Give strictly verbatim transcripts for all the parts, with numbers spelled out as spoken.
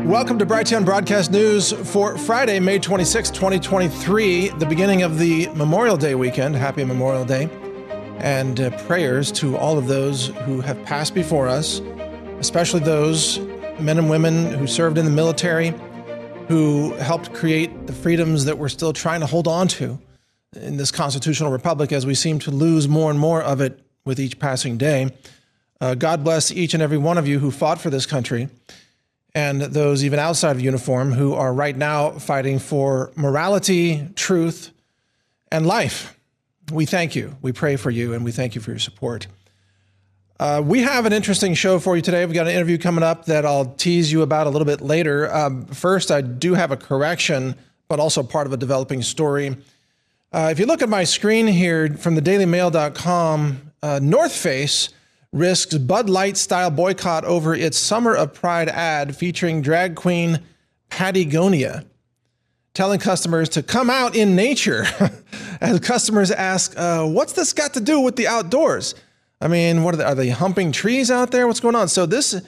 Welcome to Brighteon Broadcast News for Friday, May twenty-sixth, twenty twenty-three, the beginning of the Memorial Day weekend. Happy Memorial Day. And uh, prayers to all of those who have passed before us, especially those men and women who served in the military, who helped create the freedoms that we're still trying to hold on to in this constitutional republic as we seem to lose more and more of it with each passing day. Uh, God bless each and every one of you who fought for this country, and those even outside of uniform who are right now fighting for morality, truth, and life. We thank you. We pray for you, and we thank you for your support. Uh, we have an interesting show for you today. We've got an interview coming up that I'll tease you about a little bit later. Um, first, I do have a correction, but also part of a developing story. Uh, if you look at my screen here from the daily mail dot com, uh, North Face risks Bud Light-style boycott over its Summer of Pride ad featuring drag queen Patagonia, telling customers to come out in nature. As customers ask, uh, what's this got to do with the outdoors? I mean, what are they, are they humping trees out there? What's going on? So this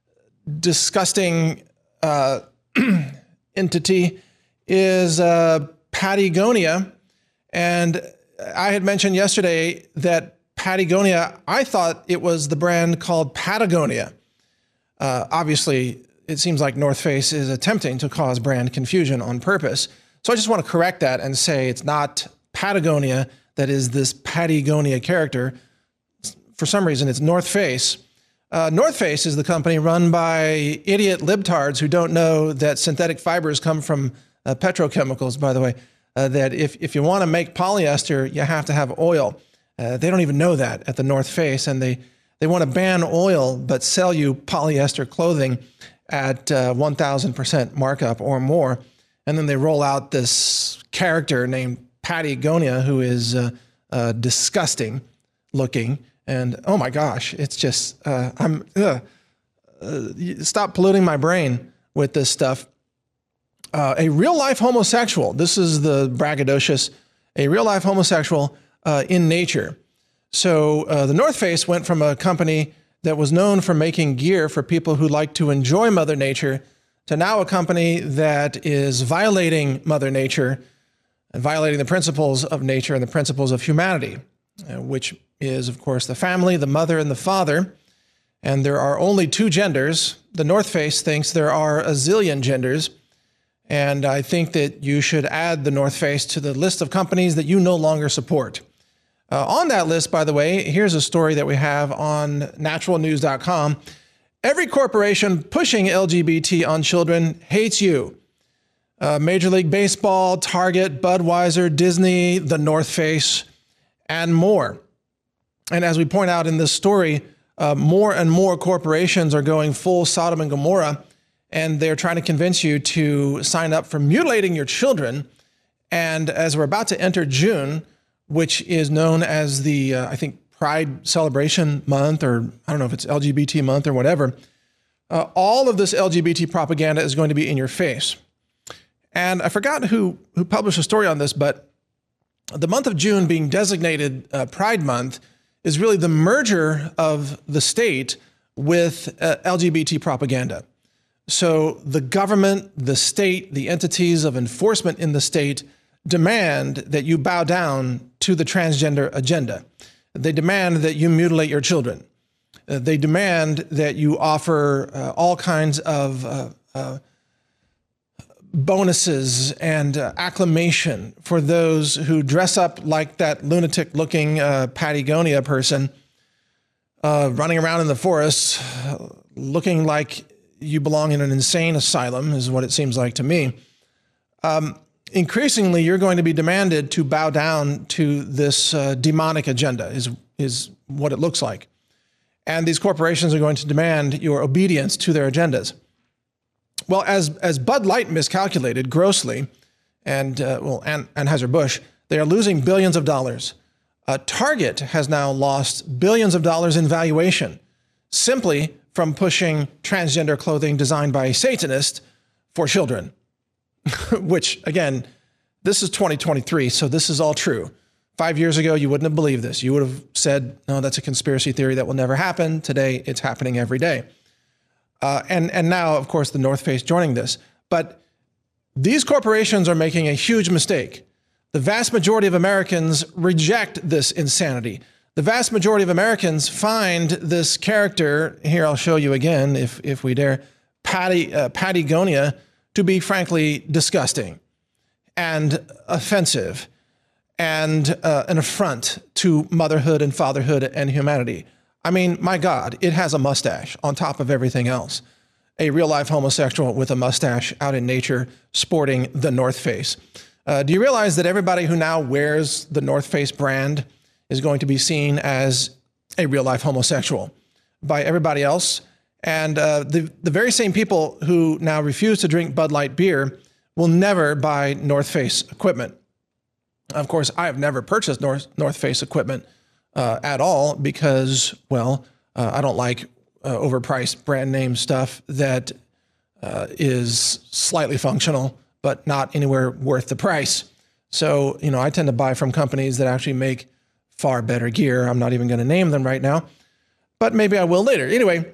disgusting uh, entity is uh, Patagonia. And I had mentioned yesterday that Patagonia, I thought it was the brand called Patagonia. Uh, obviously, it seems like North Face is attempting to cause brand confusion on purpose. So I just want to correct that and say it's not Patagonia that is this Patagonia character. For some reason, it's North Face. Uh, North Face is the company run by idiot libtards who don't know that synthetic fibers come from uh, petrochemicals, by the way, uh, that if, if you want to make polyester, you have to have oil. Uh, they don't even know that at the North Face, and they, they want to ban oil but sell you polyester clothing at uh, one thousand percent markup or more. And then they roll out this character named Patagonia who is uh, uh, disgusting looking. And oh my gosh, it's just, uh, I'm, uh, uh, stop polluting my brain with this stuff. Uh, a real life homosexual, this is the braggadocious, a real life homosexual Uh, in nature. So uh, the North Face went from a company that was known for making gear for people who like to enjoy Mother Nature to now a company that is violating Mother Nature and violating the principles of nature and the principles of humanity, uh, which is, of course, the family, the mother, and the father. And there are only two genders. The North Face thinks there are a zillion genders. And I think that you should add the North Face to the list of companies that you no longer support. Uh, on that list, by the way, here's a story that we have on natural news dot com. Every corporation pushing L G B T on children hates you. Uh, Major League Baseball, Target, Budweiser, Disney, the North Face, and more. And as we point out in this story, uh, more and more corporations are going full Sodom and Gomorrah, and they're trying to convince you to sign up for mutilating your children. And as we're about to enter June, which is known as the, uh, I think, Pride Celebration Month, or I don't know if it's L G B T Month or whatever, uh, all of this L G B T propaganda is going to be in your face. And I forgot who, who published a story on this, but the month of June being designated uh, Pride Month is really the merger of the state with uh, L G B T propaganda. So the government, the state, the entities of enforcement in the state demand that you bow down to the transgender agenda. They demand that you mutilate your children. Uh, they demand that you offer uh, all kinds of uh, uh, bonuses and uh, acclamation for those who dress up like that lunatic-looking uh, Patagonia person uh, running around in the forest uh, looking like you belong in an insane asylum, is what it seems like to me. Um, increasingly, you're going to be demanded to bow down to this uh, demonic agenda, is, is what it looks like. And these corporations are going to demand your obedience to their agendas. Well, as, as Bud Light miscalculated grossly, and uh, well, An- Anheuser-Busch, they are losing billions of dollars. Uh, Target has now lost billions of dollars in valuation simply from pushing transgender clothing designed by a Satanist for children, which, again, this is twenty twenty-three, so this is all true. Five years ago, you wouldn't have believed this. You would have said, no, that's a conspiracy theory that will never happen. Today, it's happening every day. Uh, and, and now, of course, the North Face joining this. But these corporations are making a huge mistake. The vast majority of Americans reject this insanity. The vast majority of Americans find this character, here I'll show you again if, if we dare, Patty, uh, Patagonia, to be frankly disgusting and offensive and uh, an affront to motherhood and fatherhood and humanity. I mean, my God, it has a mustache on top of everything else. A real-life homosexual with a mustache out in nature sporting the North Face. Uh, do you realize that everybody who now wears the North Face brand is going to be seen as a real-life homosexual by everybody else? And uh, the, the very same people who now refuse to drink Bud Light beer will never buy North Face equipment. Of course, I have never purchased North, North Face equipment uh, at all because, well, uh, I don't like uh, overpriced brand name stuff that uh, is slightly functional, but not anywhere worth the price. So, you know, I tend to buy from companies that actually make far better gear. I'm not even going to name them right now, but maybe I will later. Anyway,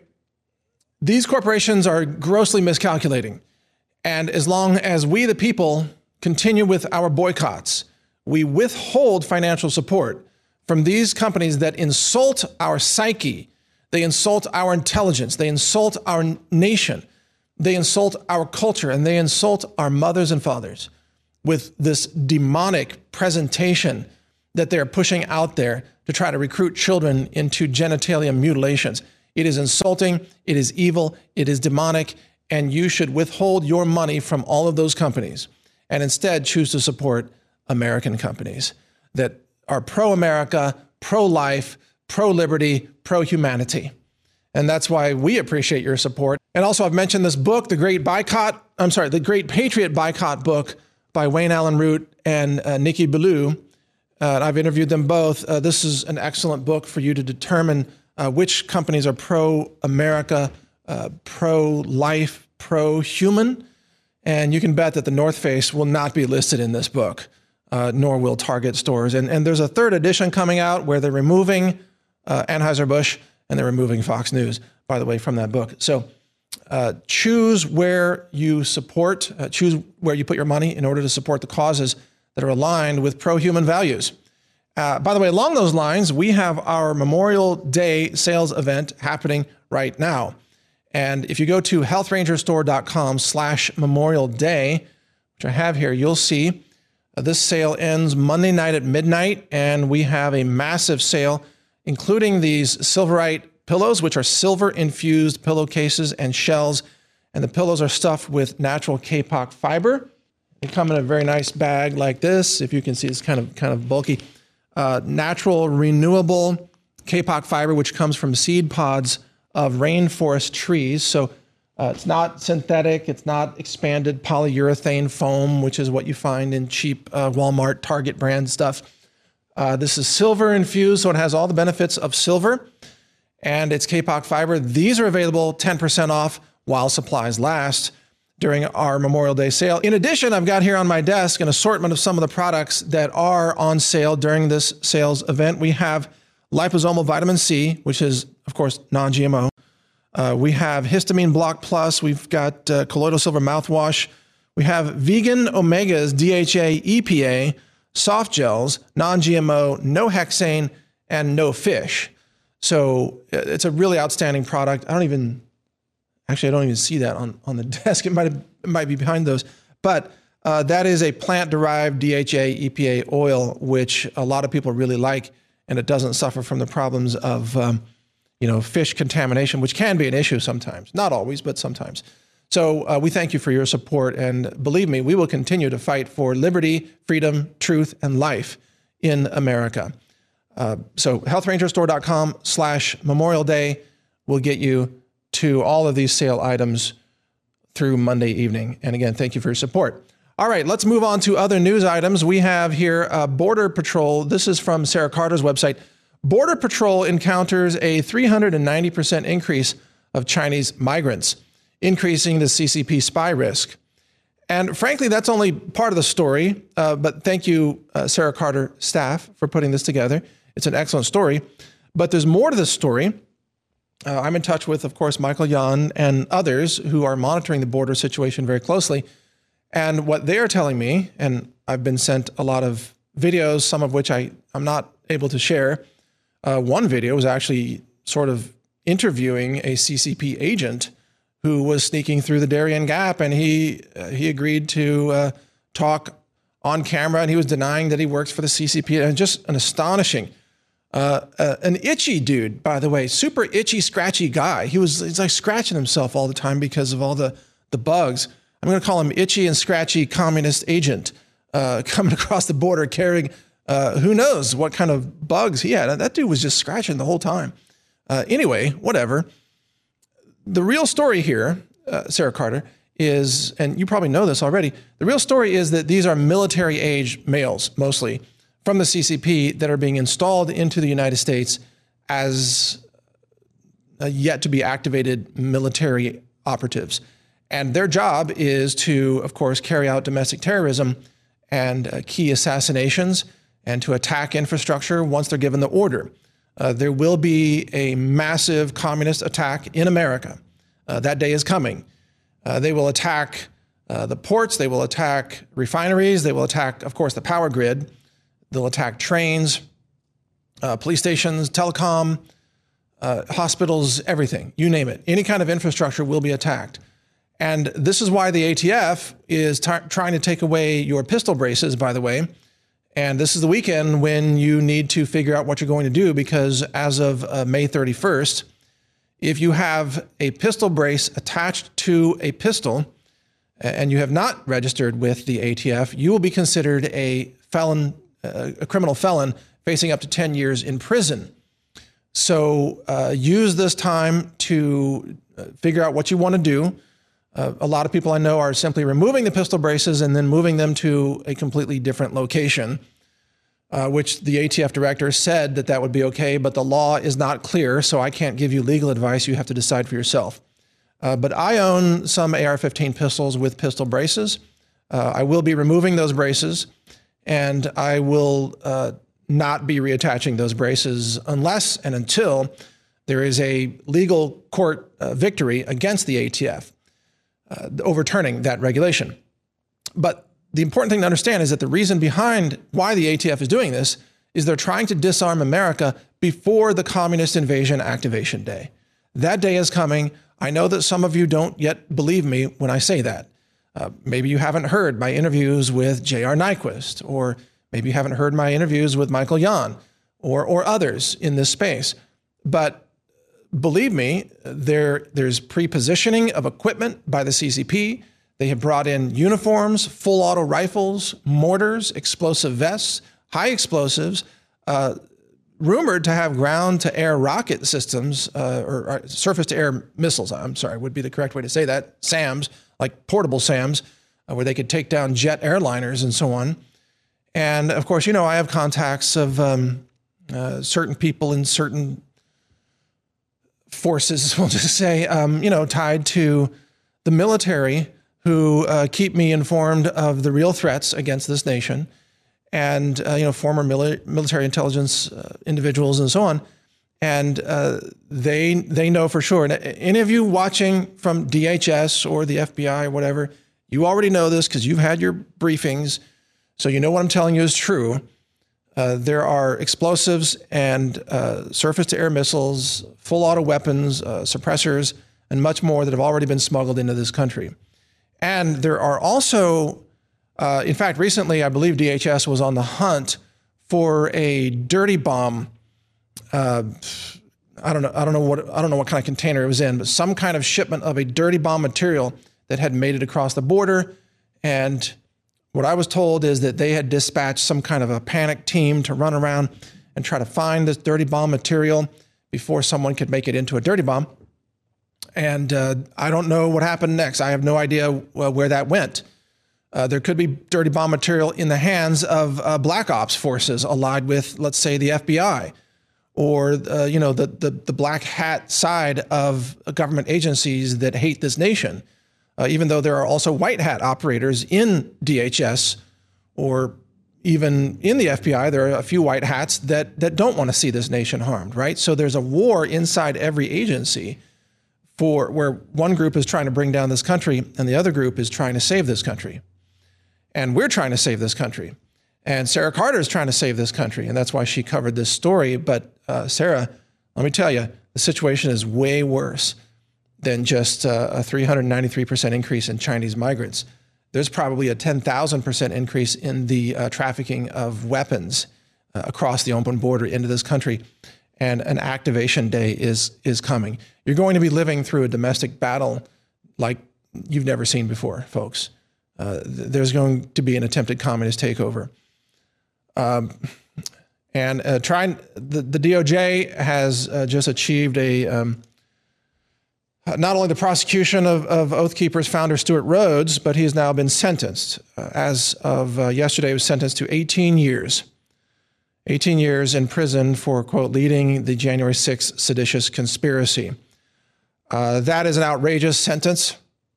these corporations are grossly miscalculating. And as long as we, the people, continue with our boycotts, we withhold financial support from these companies that insult our psyche, they insult our intelligence, they insult our nation, they insult our culture, and they insult our mothers and fathers with this demonic presentation that they're pushing out there to try to recruit children into genitalia mutilations. It is insulting, it is evil, it is demonic, and you should withhold your money from all of those companies and instead choose to support American companies that are pro-America, pro-life, pro-liberty, pro-humanity. And that's why we appreciate your support. And also, I've mentioned this book, The Great Boycott, I'm sorry, The Great Patriot Boycott book by Wayne Allen Root and uh, Nikki Ballou. Uh, I've interviewed them both. Uh, this is an excellent book for you to determine uh, which companies are pro-America, uh, pro-life, pro-human. And you can bet that the North Face will not be listed in this book, uh, nor will Target stores. And, and there's a third edition coming out where they're removing uh, Anheuser-Busch and they're removing Fox News, by the way, from that book. So uh, choose where you support, uh, choose where you put your money in order to support the causes that are aligned with pro-human values. Uh, by the way, along those lines, we have our Memorial Day sales event happening right now. And if you go to health ranger store dot com slash Memorial Day, which I have here, you'll see uh, this sale ends Monday night at midnight, and we have a massive sale, including these Silverite pillows, which are silver-infused pillowcases and shells, and the pillows are stuffed with natural kapok fiber. They come in a very nice bag like this. If you can see, it's kind of kind of bulky. Uh, natural, renewable kapok fiber, which comes from seed pods of rainforest trees. So uh, it's not synthetic. It's not expanded polyurethane foam, which is what you find in cheap uh, Walmart, Target brand stuff. Uh, this is silver infused, so it has all the benefits of silver, and it's kapok fiber. These are available ten percent off while supplies last during our Memorial Day sale. In addition, I've got here on my desk an assortment of some of the products that are on sale during this sales event. We have liposomal vitamin C, which is, of course, non-G M O. Uh, we have histamine block plus. We've got uh, colloidal silver mouthwash. We have vegan omegas, D H A, E P A, soft gels, non-G M O, no hexane, and no fish. So it's a really outstanding product. I don't even, actually, I don't even see that on, on the desk. It might have, it might be behind those. But uh, that is a plant-derived D H A, E P A oil, which a lot of people really like, and it doesn't suffer from the problems of, um, you know, fish contamination, which can be an issue sometimes. Not always, but sometimes. So uh, we thank you for your support, and believe me, we will continue to fight for liberty, freedom, truth, and life in America. Uh, so health ranger store dot com slash Memorial Day will get you to all of these sale items through Monday evening. And again, thank you for your support. All right, let's move on to other news items. We have here uh, Border Patrol. This is from Sarah Carter's website. Border Patrol encounters a three hundred ninety percent increase of Chinese migrants, increasing the C C P spy risk. And frankly, that's only part of the story. Uh, but thank you, uh, Sarah Carter staff, for putting this together. It's an excellent story. But there's more to this story. Uh, I'm in touch with, of course, Michael Yon and others who are monitoring the border situation very closely. And what they are telling me, and I've been sent a lot of videos, some of which I, I'm not able to share. Uh, one video was actually sort of interviewing a C C P agent who was sneaking through the Darien Gap, and he uh, he agreed to uh, talk on camera, and he was denying that he works for the C C P. And just an astonishing, uh, uh, an itchy dude, by the way, super itchy, scratchy guy. He was he's like scratching himself all the time because of all the the bugs. I'm going to call him itchy and scratchy communist agent uh, coming across the border carrying uh, who knows what kind of bugs he had. That dude was just scratching the whole time. Uh, anyway, whatever. The real story here, uh, Sarah Carter, is, and you probably know this already, the real story is that these are military age males, mostly, from the C C P that are being installed into the United States as uh, yet to be activated military operatives. And their job is to, of course, carry out domestic terrorism and uh, key assassinations and to attack infrastructure once they're given the order. Uh, there will be a massive communist attack in America. Uh, that day is coming. Uh, they will attack uh, the ports. They will attack refineries. They will attack, of course, the power grid. They'll attack trains, uh, police stations, telecom, uh, hospitals, everything. You name it. Any kind of infrastructure will be attacked. And this is why the A T F is t- trying to take away your pistol braces, by the way. And this is the weekend when you need to figure out what you're going to do, because as of uh, May thirty-first, if you have a pistol brace attached to a pistol and you have not registered with the A T F, you will be considered a felon, uh, a criminal felon facing up to ten years in prison. So uh, use this time to uh, figure out what you want to do. Uh, a lot of people I know are simply removing the pistol braces and then moving them to a completely different location, uh, which the A T F director said that that would be okay, but the law is not clear, so I can't give you legal advice. You have to decide for yourself. Uh, but I own some A R fifteen pistols with pistol braces. Uh, I will be removing those braces, and I will uh, not be reattaching those braces unless and until there is a legal court uh, victory against the A T F. Uh, overturning that regulation. But the important thing to understand is that the reason behind why the A T F is doing this is they're trying to disarm America before the communist invasion activation day. That day is coming. I know that some of you don't yet believe me when I say that. Uh, maybe you haven't heard my interviews with J R Nyquist, or maybe you haven't heard my interviews with Michael Yon or, or others in this space. But believe me, there, there's pre-positioning of equipment by the C C P. They have brought in uniforms, full auto rifles, mortars, explosive vests, high explosives, uh, rumored to have ground-to-air rocket systems, uh, or, or surface-to-air missiles, I'm sorry, would be the correct way to say that, SAMs, like portable SAMs, uh, where they could take down jet airliners and so on. And, of course, you know, I have contacts of um, uh, certain people in certain forces, we'll just say, um, you know, tied to the military, who uh, keep me informed of the real threats against this nation, and, uh, you know, former mili- military intelligence uh, individuals and so on. And uh, they they know for sure. And any of you watching from D H S or the F B I or whatever, you already know this because you've had your briefings. So you know what I'm telling you is true. Uh, there are explosives and uh, surface-to-air missiles, full auto weapons, uh, suppressors, and much more that have already been smuggled into this country. And there are also, uh, in fact, recently, I believe D H S was on the hunt for a dirty bomb. Uh, I don't know. I don't know what. I don't know what kind of container it was in, but some kind of shipment of a dirty bomb material that had made it across the border. And what I was told is that they had dispatched some kind of a panic team to run around and try to find this dirty bomb material before someone could make it into a dirty bomb. And uh, I don't know what happened next. I have no idea uh, where that went. Uh, there could be dirty bomb material in the hands of uh, black ops forces allied with, let's say, the F B I, or uh, you know, the, the the black hat side of government agencies that hate this nation. Uh, even though there are also white hat operators in D H S, or even in the F B I, there are a few white hats that that don't want to see this nation harmed, right? So there's a war inside every agency for where one group is trying to bring down this country and the other group is trying to save this country. And we're trying to save this country. And Sarah Carter is trying to save this country. And that's why she covered this story. But uh, Sarah, let me tell you, the situation is way worse than just uh, a three hundred ninety-three percent increase in Chinese migrants. There's probably a ten thousand percent increase in the uh, trafficking of weapons uh, across the open border into this country. And an activation day is is coming. You're going to be living through a domestic battle like you've never seen before, folks. Uh, th- there's going to be an attempted communist takeover. Um, and uh, trying the, the D O J has uh, just achieved a um, not only the prosecution of, of Oath Keepers founder Stuart Rhodes, but he has now been sentenced. Uh, as of uh, yesterday, he was sentenced to eighteen years. eighteen years in prison for, quote, leading the January sixth seditious conspiracy. Uh, that is an outrageous sentence.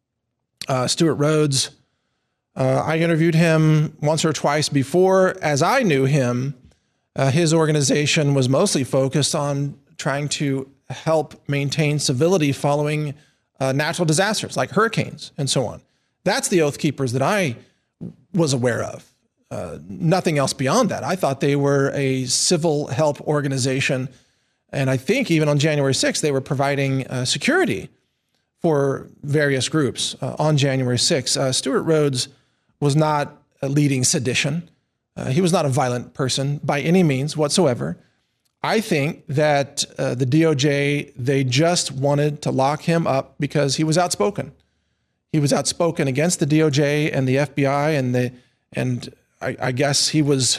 Uh, Stuart Rhodes, uh, I interviewed him once or twice before. As I knew him, uh, his organization was mostly focused on trying to help maintain civility following uh, natural disasters like hurricanes and so on. That's the Oath Keepers that I was aware of. Uh, nothing else beyond that. I thought they were a civil help organization. And I think even on January sixth, they were providing uh, security for various groups uh, on January sixth. Uh, Stuart Rhodes was not uh, leading sedition. Uh, he was not a violent person by any means whatsoever. I think that uh, the D O J, they just wanted to lock him up because he was outspoken. He was outspoken against the D O J and the F B I, and the and I, I guess he was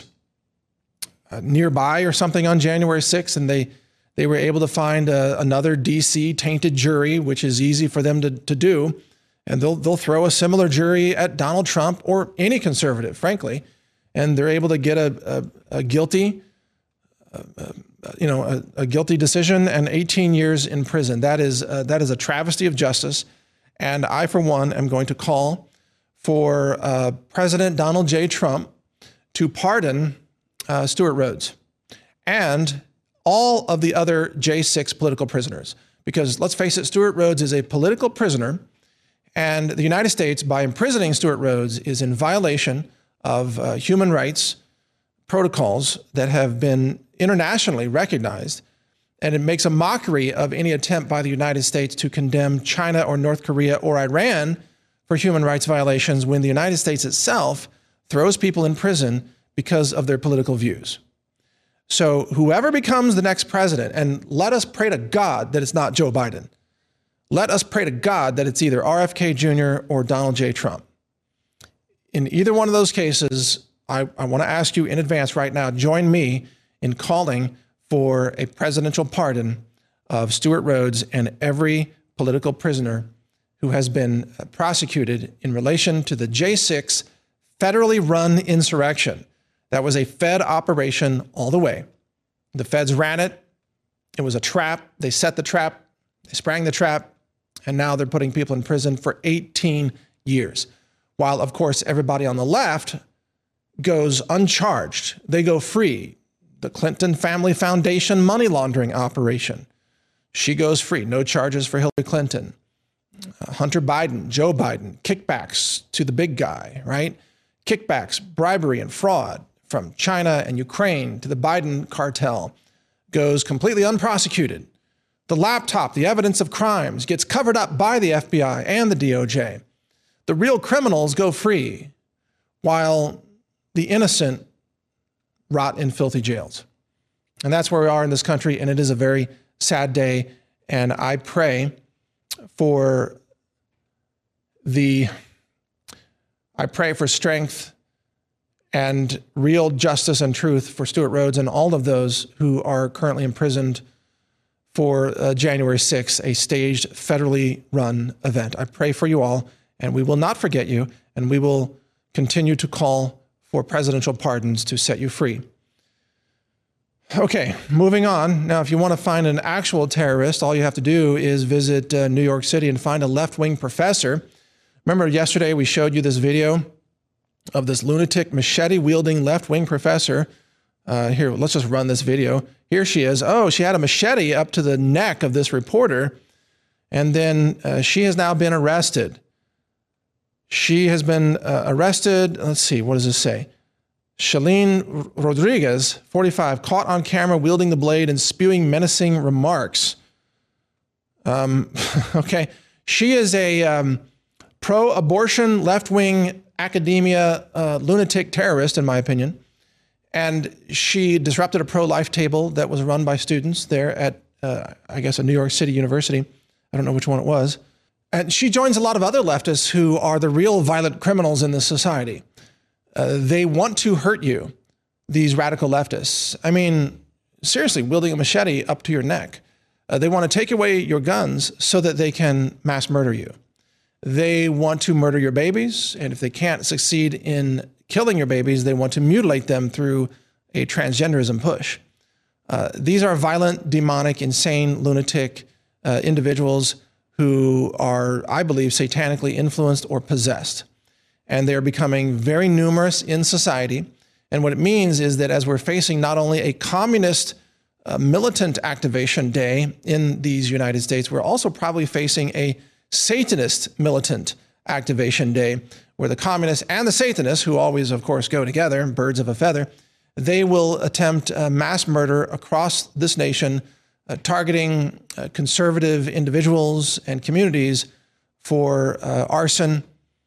uh, nearby or something on January sixth, and they they were able to find uh, another D C tainted jury, which is easy for them to, to do, and they'll they'll throw a similar jury at Donald Trump or any conservative, frankly, and they're able to get a a, a guilty, uh, uh, you know, a, a guilty decision and eighteen years in prison. That is uh, that is a travesty of justice, and I, for one, am going to call for uh, President Donald J. Trump to pardon uh, Stuart Rhodes and all of the other J six political prisoners. Because let's face it, Stuart Rhodes is a political prisoner, and the United States, by imprisoning Stuart Rhodes, is in violation of uh, human rights protocols that have been internationally recognized, and it makes a mockery of any attempt by the United States to condemn China or North Korea or Iran for human rights violations when the United States itself throws people in prison because of their political views. So whoever becomes the next president, and let us pray to God that it's not Joe Biden. Let us pray to God that it's either R F K Junior or Donald J. Trump. In either one of those cases, I, I want to ask you in advance right now, join me in calling for a presidential pardon of Stuart Rhodes and every political prisoner who has been prosecuted in relation to the J six federally run insurrection. That was a Fed operation all the way. The Feds ran it. It was a trap. They set the trap. They sprang the trap. And now they're putting people in prison for eighteen years. While, of course, everybody on the left goes uncharged. They go free. The Clinton Family Foundation money laundering operation. She goes free. No charges for Hillary Clinton. Uh, Hunter Biden, Joe Biden, kickbacks to the big guy, right? Kickbacks, bribery, and fraud from China and Ukraine to the Biden cartel goes completely unprosecuted. The laptop, the evidence of crimes, gets covered up by the F B I and the D O J. The real criminals go free while the innocent rot in filthy jails. And that's where we are in this country, and it is a very sad day. And I pray for the, I pray for strength and real justice and truth for Stuart Rhodes and all of those who are currently imprisoned for uh, January sixth, a staged, federally run event. I pray for you all, and we will not forget you, and we will continue to call for presidential pardons to set you free. Okay, moving on. Now, if you want to find an actual terrorist, all you have to do is visit uh, New York City and find a left-wing professor. Remember yesterday we showed you this video of this lunatic machete-wielding left-wing professor. Uh, here, let's just run this video. Here she is. Oh, she had a machete up to the neck of this reporter, and then uh, she has now been arrested. She has been uh, arrested. Let's see, what does this say? Shalene Rodriguez, forty-five, caught on camera wielding the blade and spewing menacing remarks. Um, okay, she is a um, pro-abortion, left-wing academia uh, lunatic terrorist, in my opinion. And she disrupted a pro-life table that was run by students there at, uh, I guess, a New York City university. I don't know which one it was. And she joins a lot of other leftists who are the real violent criminals in this society. Uh, they want to hurt you, these radical leftists. I mean, seriously, wielding a machete up to your neck. Uh, they want to take away your guns so that they can mass murder you. They want to murder your babies, and if they can't succeed in killing your babies, they want to mutilate them through a transgenderism push. Uh, these are violent, demonic, insane, lunatic uh, individuals who are, I believe, satanically influenced or possessed. And they are becoming very numerous in society. And what it means is that as we're facing not only a communist uh, militant activation day in these United States, we're also probably facing a Satanist militant activation day, where the communists and the Satanists, who always, of course, go together, birds of a feather, they will attempt uh, mass murder across this nation, uh, targeting uh, conservative individuals and communities for uh, arson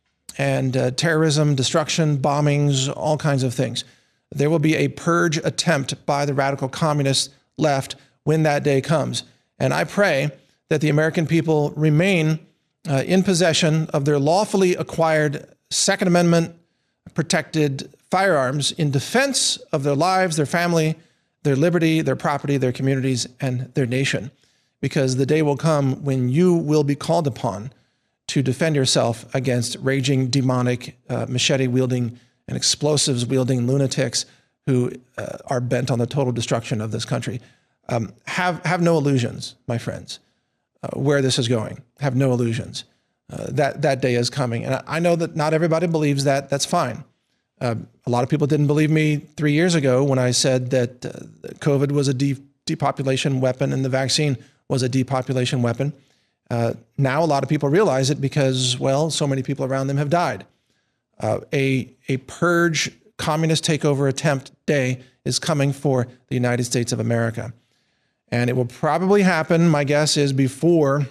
and uh, terrorism, destruction, bombings, all kinds of things. There will be a purge attempt by the radical communist left when that day comes. And I pray that the American people remain uh, in possession of their lawfully acquired Second Amendment protected firearms in defense of their lives, their family, their liberty, their property, their communities, and their nation. Because the day will come when you will be called upon to defend yourself against raging, demonic, uh, machete-wielding and explosives-wielding lunatics who uh, are bent on the total destruction of this country. Um, have, have no illusions, my friends, uh, where this is going. Have no illusions. Uh, that, that day is coming. And I, I know that not everybody believes that. That's fine. Uh, a lot of people didn't believe me three years ago when I said that uh, COVID was a de- depopulation weapon and the vaccine was a depopulation weapon. Uh, now a lot of people realize it because, well, so many people around them have died. Uh, a, a purge communist takeover attempt day is coming for the United States of America. And it will probably happen, my guess is, before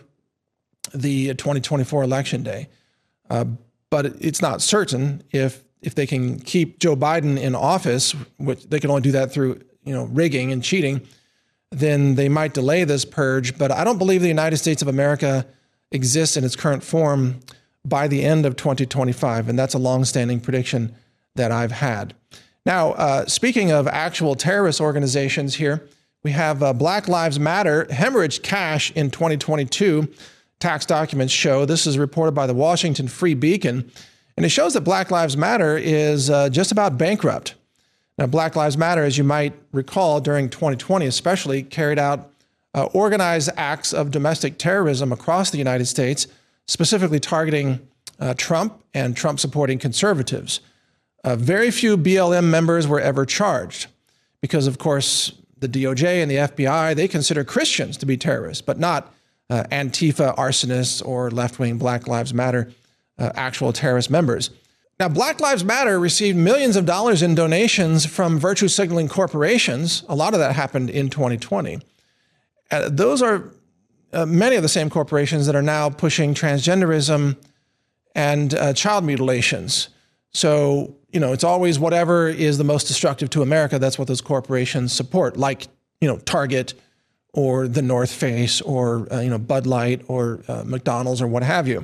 the twenty twenty-four election day. Uh, but it's not certain if if they can keep Joe Biden in office, which they can only do that through, you know, rigging and cheating, then they might delay this purge. But I don't believe the United States of America exists in its current form by the end of twenty twenty-five. And that's a longstanding prediction that I've had. Now, uh, speaking of actual terrorist organizations here, we have uh, Black Lives Matter hemorrhaged cash in twenty twenty-two. Tax documents show. This is reported by the Washington Free Beacon. And it shows that Black Lives Matter is uh, just about bankrupt. Now, Black Lives Matter, as you might recall, during twenty twenty especially, carried out uh, organized acts of domestic terrorism across the United States, specifically targeting uh, Trump and Trump-supporting conservatives. Uh, very few B L M members were ever charged because, of course, the D O J and the F B I, they consider Christians to be terrorists, but not uh, Antifa arsonists or left-wing Black Lives Matter uh, actual terrorist members. Now, Black Lives Matter received millions of dollars in donations from virtue signaling corporations. A lot of that happened in twenty twenty. Uh, those are uh, many of the same corporations that are now pushing transgenderism and uh, child mutilations. So, you know, it's always whatever is the most destructive to America. That's what those corporations support, like, you know, Target or the North Face or, uh, you know, Bud Light or uh, McDonald's or what have you.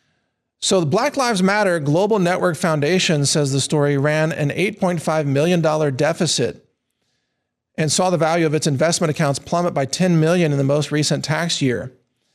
So the Black Lives Matter Global Network Foundation, says the story, ran an eight point five million dollars deficit and saw the value of its investment accounts plummet by ten million dollars in the most recent tax year.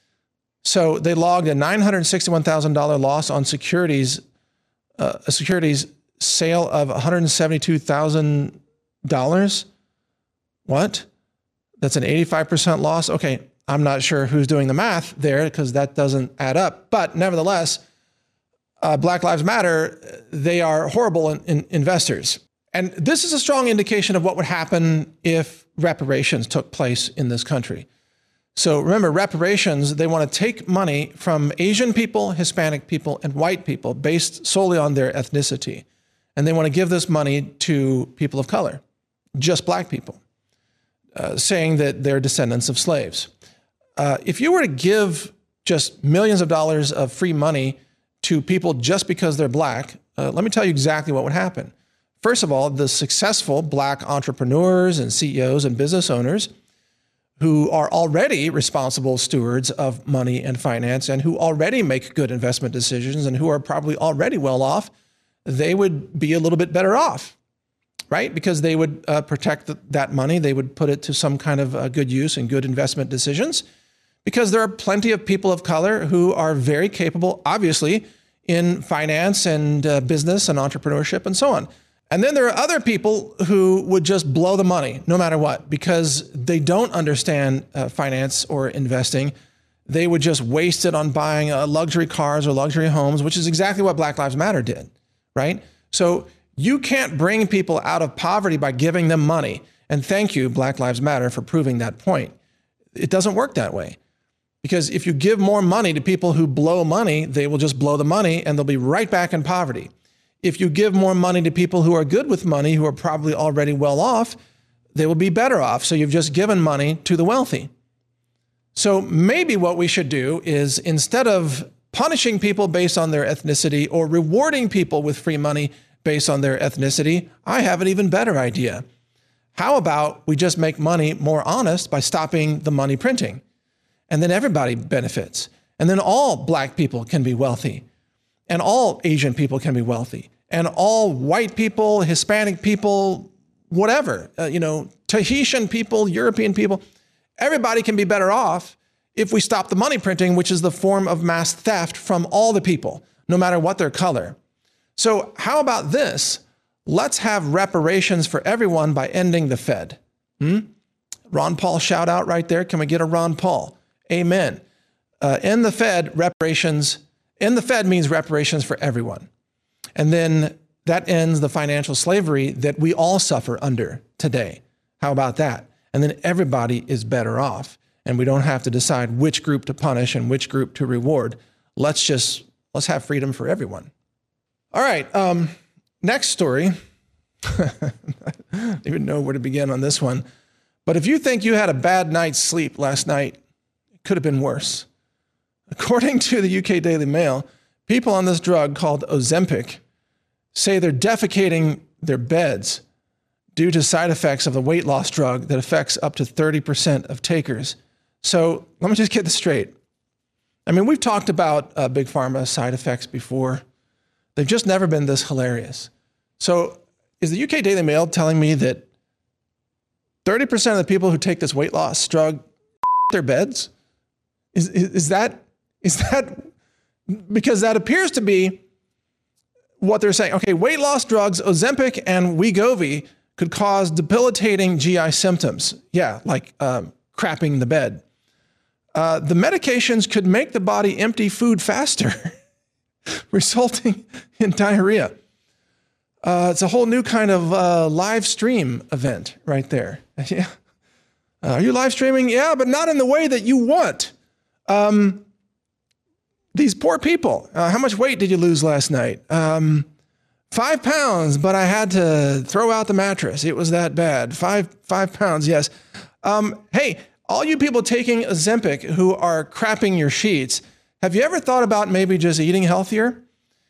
So they logged a nine hundred sixty-one thousand dollars loss on securities, uh, a securities sale of one hundred seventy-two thousand dollars. What? That's an eighty-five percent loss? Okay, I'm not sure who's doing the math there because that doesn't add up. But nevertheless, uh, Black Lives Matter, they are horrible in, in investors. And this is a strong indication of what would happen if reparations took place in this country. So remember, reparations, they want to take money from Asian people, Hispanic people, and white people based solely on their ethnicity. And they want to give this money to people of color, just black people, uh, saying that they're descendants of slaves. Uh, if you were to give just millions of dollars of free money to people just because they're black, uh, let me tell you exactly what would happen. First of all, the successful black entrepreneurs and C E Os and business owners who are already responsible stewards of money and finance and who already make good investment decisions and who are probably already well off, they would be a little bit better off, right? Because they would uh, protect the, that money. They would put it to some kind of uh, good use and good investment decisions, because there are plenty of people of color who are very capable, obviously, in finance and uh, business and entrepreneurship and so on. And then there are other people who would just blow the money no matter what, because they don't understand uh, finance or investing. They would just waste it on buying uh, luxury cars or luxury homes, which is exactly what Black Lives Matter did, right? So you can't bring people out of poverty by giving them money. And thank you, Black Lives Matter, for proving that point. It doesn't work that way. Because if you give more money to people who blow money, they will just blow the money and they'll be right back in poverty. If you give more money to people who are good with money, who are probably already well off, they will be better off. So you've just given money to the wealthy. So maybe what we should do is, instead of punishing people based on their ethnicity or rewarding people with free money based on their ethnicity, I have an even better idea. How about we just make money more honest by stopping the money printing? And then everybody benefits. And then all black people can be wealthy. And all Asian people can be wealthy. And all white people, Hispanic people, whatever, uh, you know, Tahitian people, European people, everybody can be better off if we stop the money printing, which is the form of mass theft from all the people, no matter what their color. So how about this? Let's have reparations for everyone by ending the Fed. Hmm? Ron Paul shout out right there. Can we get a Ron Paul? Amen. Uh, end the Fed, reparations. End the Fed means reparations for everyone. And then that ends the financial slavery that we all suffer under today. How about that? And then everybody is better off. And we don't have to decide which group to punish and which group to reward. Let's just, let's have freedom for everyone. All right. Um, next story. I don't even know where to begin on this one. But if you think you had a bad night's sleep last night, it could have been worse. According to the U K Daily Mail, people on this drug called Ozempic say they're defecating their beds due to side effects of the weight loss drug that affects up to thirty percent of takers. So let me just get this straight. I mean, we've talked about uh, Big Pharma side effects before. They've just never been this hilarious. So is the U K Daily Mail telling me that thirty percent of the people who take this weight loss drug their beds? Is, is, is that... Is that, because that appears to be what they're saying. Okay, weight loss drugs, Ozempic and Wegovy, could cause debilitating G I symptoms. Yeah, like um, crapping the bed. Uh, the medications could make the body empty food faster, resulting in diarrhea. Uh, it's a whole new kind of uh, live stream event right there. Yeah. Uh, are you live streaming? Yeah, but not in the way that you want. Um... These poor people, uh, how much weight did you lose last night? Um, five pounds, but I had to throw out the mattress. It was that bad. Five, five pounds, yes. Um, hey, all you people taking Ozempic who are crapping your sheets, have you ever thought about maybe just eating healthier?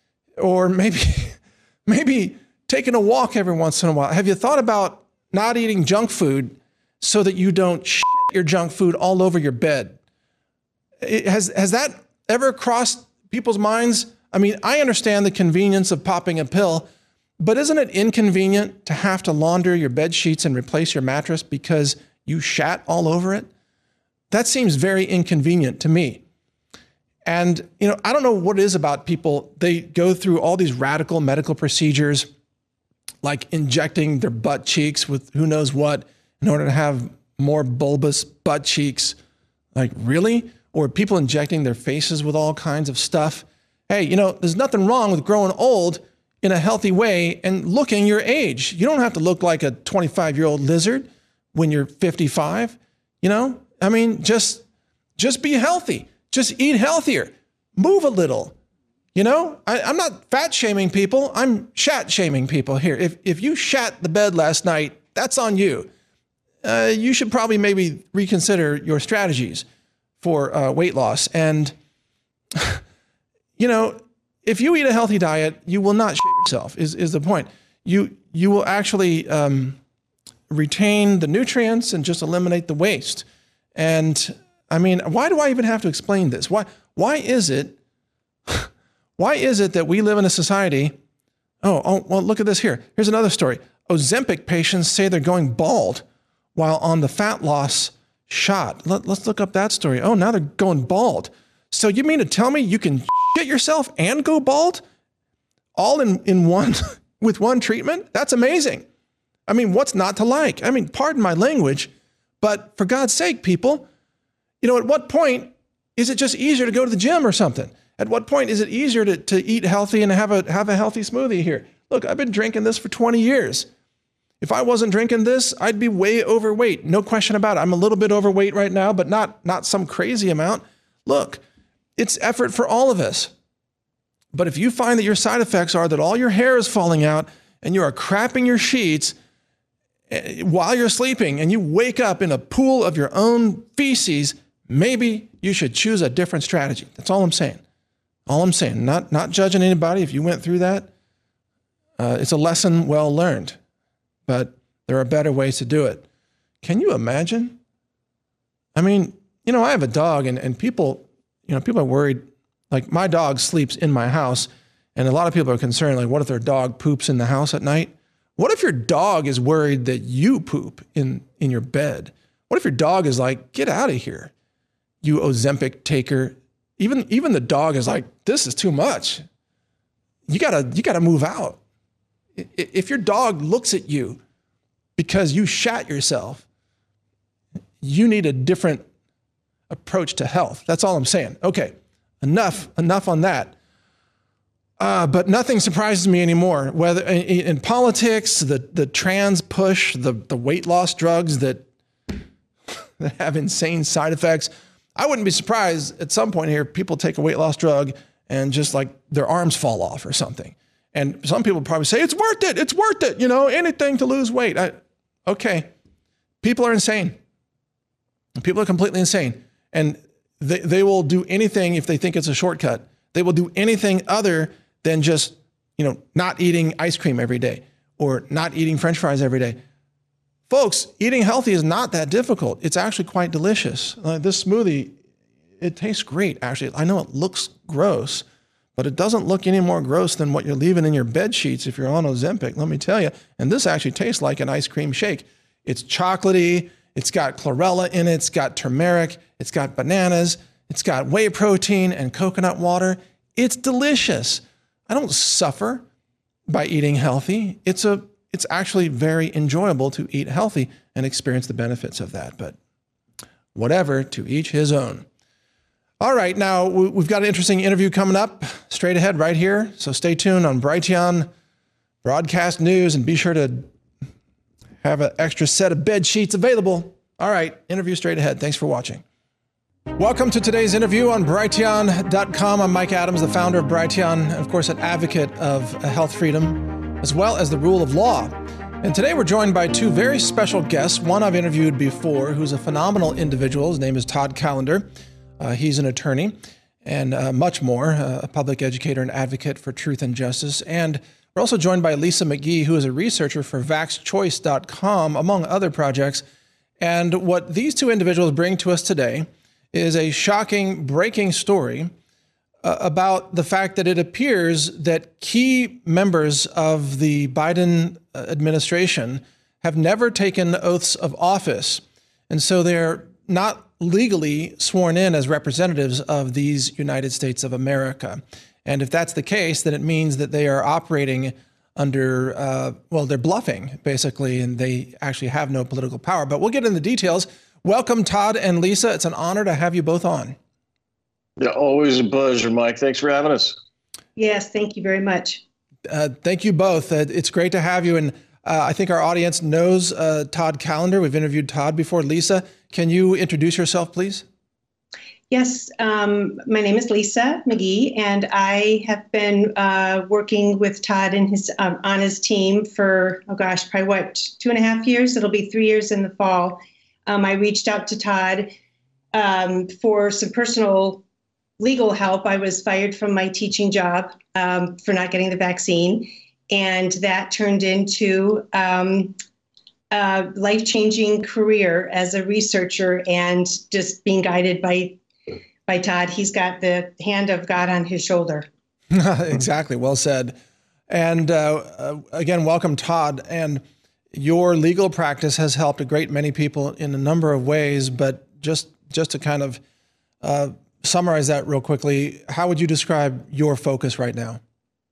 Or maybe, maybe taking a walk every once in a while? Have you thought about not eating junk food so that you don't shit your junk food all over your bed? It, has, has that ever crossed people's minds? I mean, I understand the convenience of popping a pill, but isn't it inconvenient to have to launder your bed sheets and replace your mattress because you shat all over it? That seems very inconvenient to me. And, you know, I don't know what it is about people. They go through all these radical medical procedures, like injecting their butt cheeks with who knows what in order to have more bulbous butt cheeks. Like, really? Or people injecting their faces with all kinds of stuff. Hey, you know, there's nothing wrong with growing old in a healthy way and looking your age. You don't have to look like a twenty-five-year-old lizard when you're fifty-five. You know, I mean, just just be healthy. Just eat healthier. Move a little. You know, I, I'm not fat shaming people. I'm shat shaming people here. If if you shat the bed last night, that's on you. Uh, you should probably maybe reconsider your strategies for uh, weight loss. And, you know, if you eat a healthy diet, you will not shit yourself, is, is the point. You, you will actually um, retain the nutrients and just eliminate the waste. And I mean, why do I even have to explain this? Why, why is it, why is it that we live in a society? Oh, oh, well, look at this here. Here's another story. Ozempic patients say they're going bald while on the fat loss shot. Let, let's look up that story. Oh, now they're going bald. So you mean to tell me you can shit yourself and go bald all in, in one, with one treatment? That's amazing. I mean, what's not to like? I mean, pardon my language, but for God's sake, people, you know, at what point is it just easier to go to the gym or something? At what point is it easier to, to eat healthy and have a, have a healthy smoothie here? Look, I've been drinking this for twenty years. If I wasn't drinking this, I'd be way overweight. No question about it. I'm a little bit overweight right now, but not, not some crazy amount. Look, it's effort for all of us. But if you find that your side effects are that all your hair is falling out and you are crapping your sheets while you're sleeping and you wake up in a pool of your own feces, maybe you should choose a different strategy. That's all I'm saying. All I'm saying, not, not judging anybody if you went through that. Uh, it's a lesson well learned. But there are better ways to do it. Can you imagine? I mean, you know, I have a dog and, and people, you know, people are worried, like my dog sleeps in my house and a lot of people are concerned, like what if their dog poops in the house at night? What if your dog is worried that you poop in, in your bed? What if your dog is like, get out of here, you Ozempic taker? Even, even the dog is like, this is too much. You gotta, you gotta move out. If your dog looks at you because you shat yourself, you need a different approach to health. That's all I'm saying. Okay, enough, enough on that. Uh, but nothing surprises me anymore. Whether in, in politics, the the trans push, the the weight loss drugs that that have insane side effects. I wouldn't be surprised at some point here people take a weight loss drug and just like their arms fall off or something. And some people probably say, it's worth it. It's worth it. You know, anything to lose weight. I, okay. People are insane. People are completely insane. And they, they will do anything if they think it's a shortcut. They will do anything other than just, you know, not eating ice cream every day or not eating French fries every day. Folks, eating healthy is not that difficult. It's actually quite delicious. Uh, this smoothie, it tastes great, actually. I know it looks gross, but it doesn't look any more gross than what you're leaving in your bed sheets if you're on Ozempic, let me tell you. And this actually tastes like an ice cream shake. It's chocolatey. It's got chlorella in it. It's got turmeric. It's got bananas. It's got whey protein and coconut water. It's delicious. I don't suffer by eating healthy. It's a, it's actually very enjoyable to eat healthy and experience the benefits of that. But whatever, to each his own. All right, now we've got an interesting interview coming up straight ahead right here. So stay tuned on Brighteon Broadcast News and be sure to have an extra set of bed sheets available. All right, interview straight ahead. Thanks for watching. Welcome to today's interview on Brighteon dot com. I'm Mike Adams, the founder of Brighteon, of course, an advocate of health freedom, as well as the rule of law. And today we're joined by two very special guests. One I've interviewed before, who's a phenomenal individual. His name is Todd Callender. Uh, he's an attorney and uh, much more, uh, a public educator and advocate for truth and justice. And we're also joined by Lisa McGee, who is a researcher for vax choice dot com, among other projects. And what these two individuals bring to us today is a shocking, breaking story uh, about the fact that it appears that key members of the Biden administration have never taken oaths of office. And so they're not legally sworn in as representatives of these United States of America. And if that's the case, then it means that they are operating under, uh, well, they're bluffing, basically, and they actually have no political power. But we'll get into the details. Welcome, Todd and Lisa. It's an honor to have you both on. Yeah, always a pleasure, Mike. Thanks for having us. Yes, thank you very much. Uh, thank you both. Uh, it's great to have you. And uh, I think our audience knows uh, Todd Callender. We've interviewed Todd before. Lisa, can you introduce yourself, please? Yes, um, my name is Lisa McGee, and I have been uh, working with Todd and his um, on his team for, oh gosh, probably what, two and a half years? It'll be three years in the fall. Um, I reached out to Todd um, for some personal legal help. I was fired from my teaching job um, for not getting the vaccine, and that turned into um, a life-changing career as a researcher and just being guided by by Todd. He's got the hand of God on his shoulder. Exactly. Well said. And uh, uh, again, welcome, Todd. And your legal practice has helped a great many people in a number of ways, but just, just to kind of uh, summarize that real quickly, how would you describe your focus right now?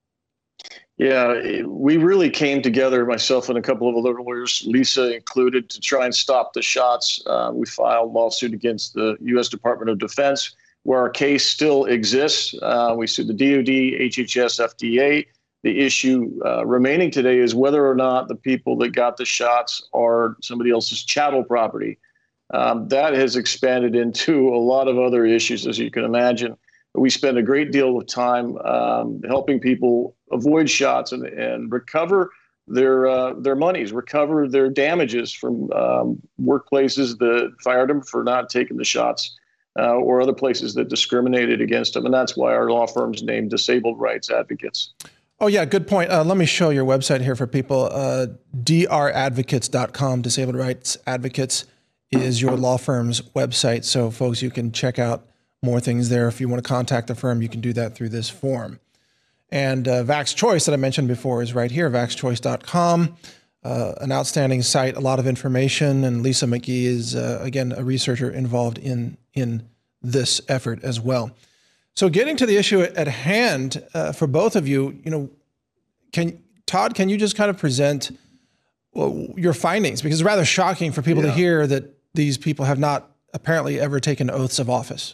Yeah, we really came together, myself and a couple of other lawyers, Lisa included, to try and stop the shots. Uh, we filed a lawsuit against the U S Department of Defense, where our case still exists. Uh, we sued the D O D, H H S, F D A. The issue uh, remaining today is whether or not the people that got the shots are somebody else's chattel property. Um, that has expanded into a lot of other issues, as you can imagine. We spend a great deal of time um, helping people avoid shots and, and recover their uh, their monies, recover their damages from um, workplaces that fired them for not taking the shots. Uh, or other places that discriminated against them. And that's why our law firm's named Disabled Rights Advocates. Oh, yeah, good point. Uh, let me show your website here for people. Uh, D R advocates dot com, Disabled Rights Advocates, is your law firm's website. So, folks, you can check out more things there. If you want to contact the firm, you can do that through this form. And uh, Vax Choice that I mentioned before is right here, vax choice dot com. Uh, an outstanding site, a lot of information, and Lisa McGee is, uh, again, a researcher involved in, in this effort as well. So getting to the issue at hand uh, for both of you, you know, can Todd, can you just kind of present well, your findings? Because it's rather shocking for people yeah. to hear that these people have not apparently ever taken oaths of office.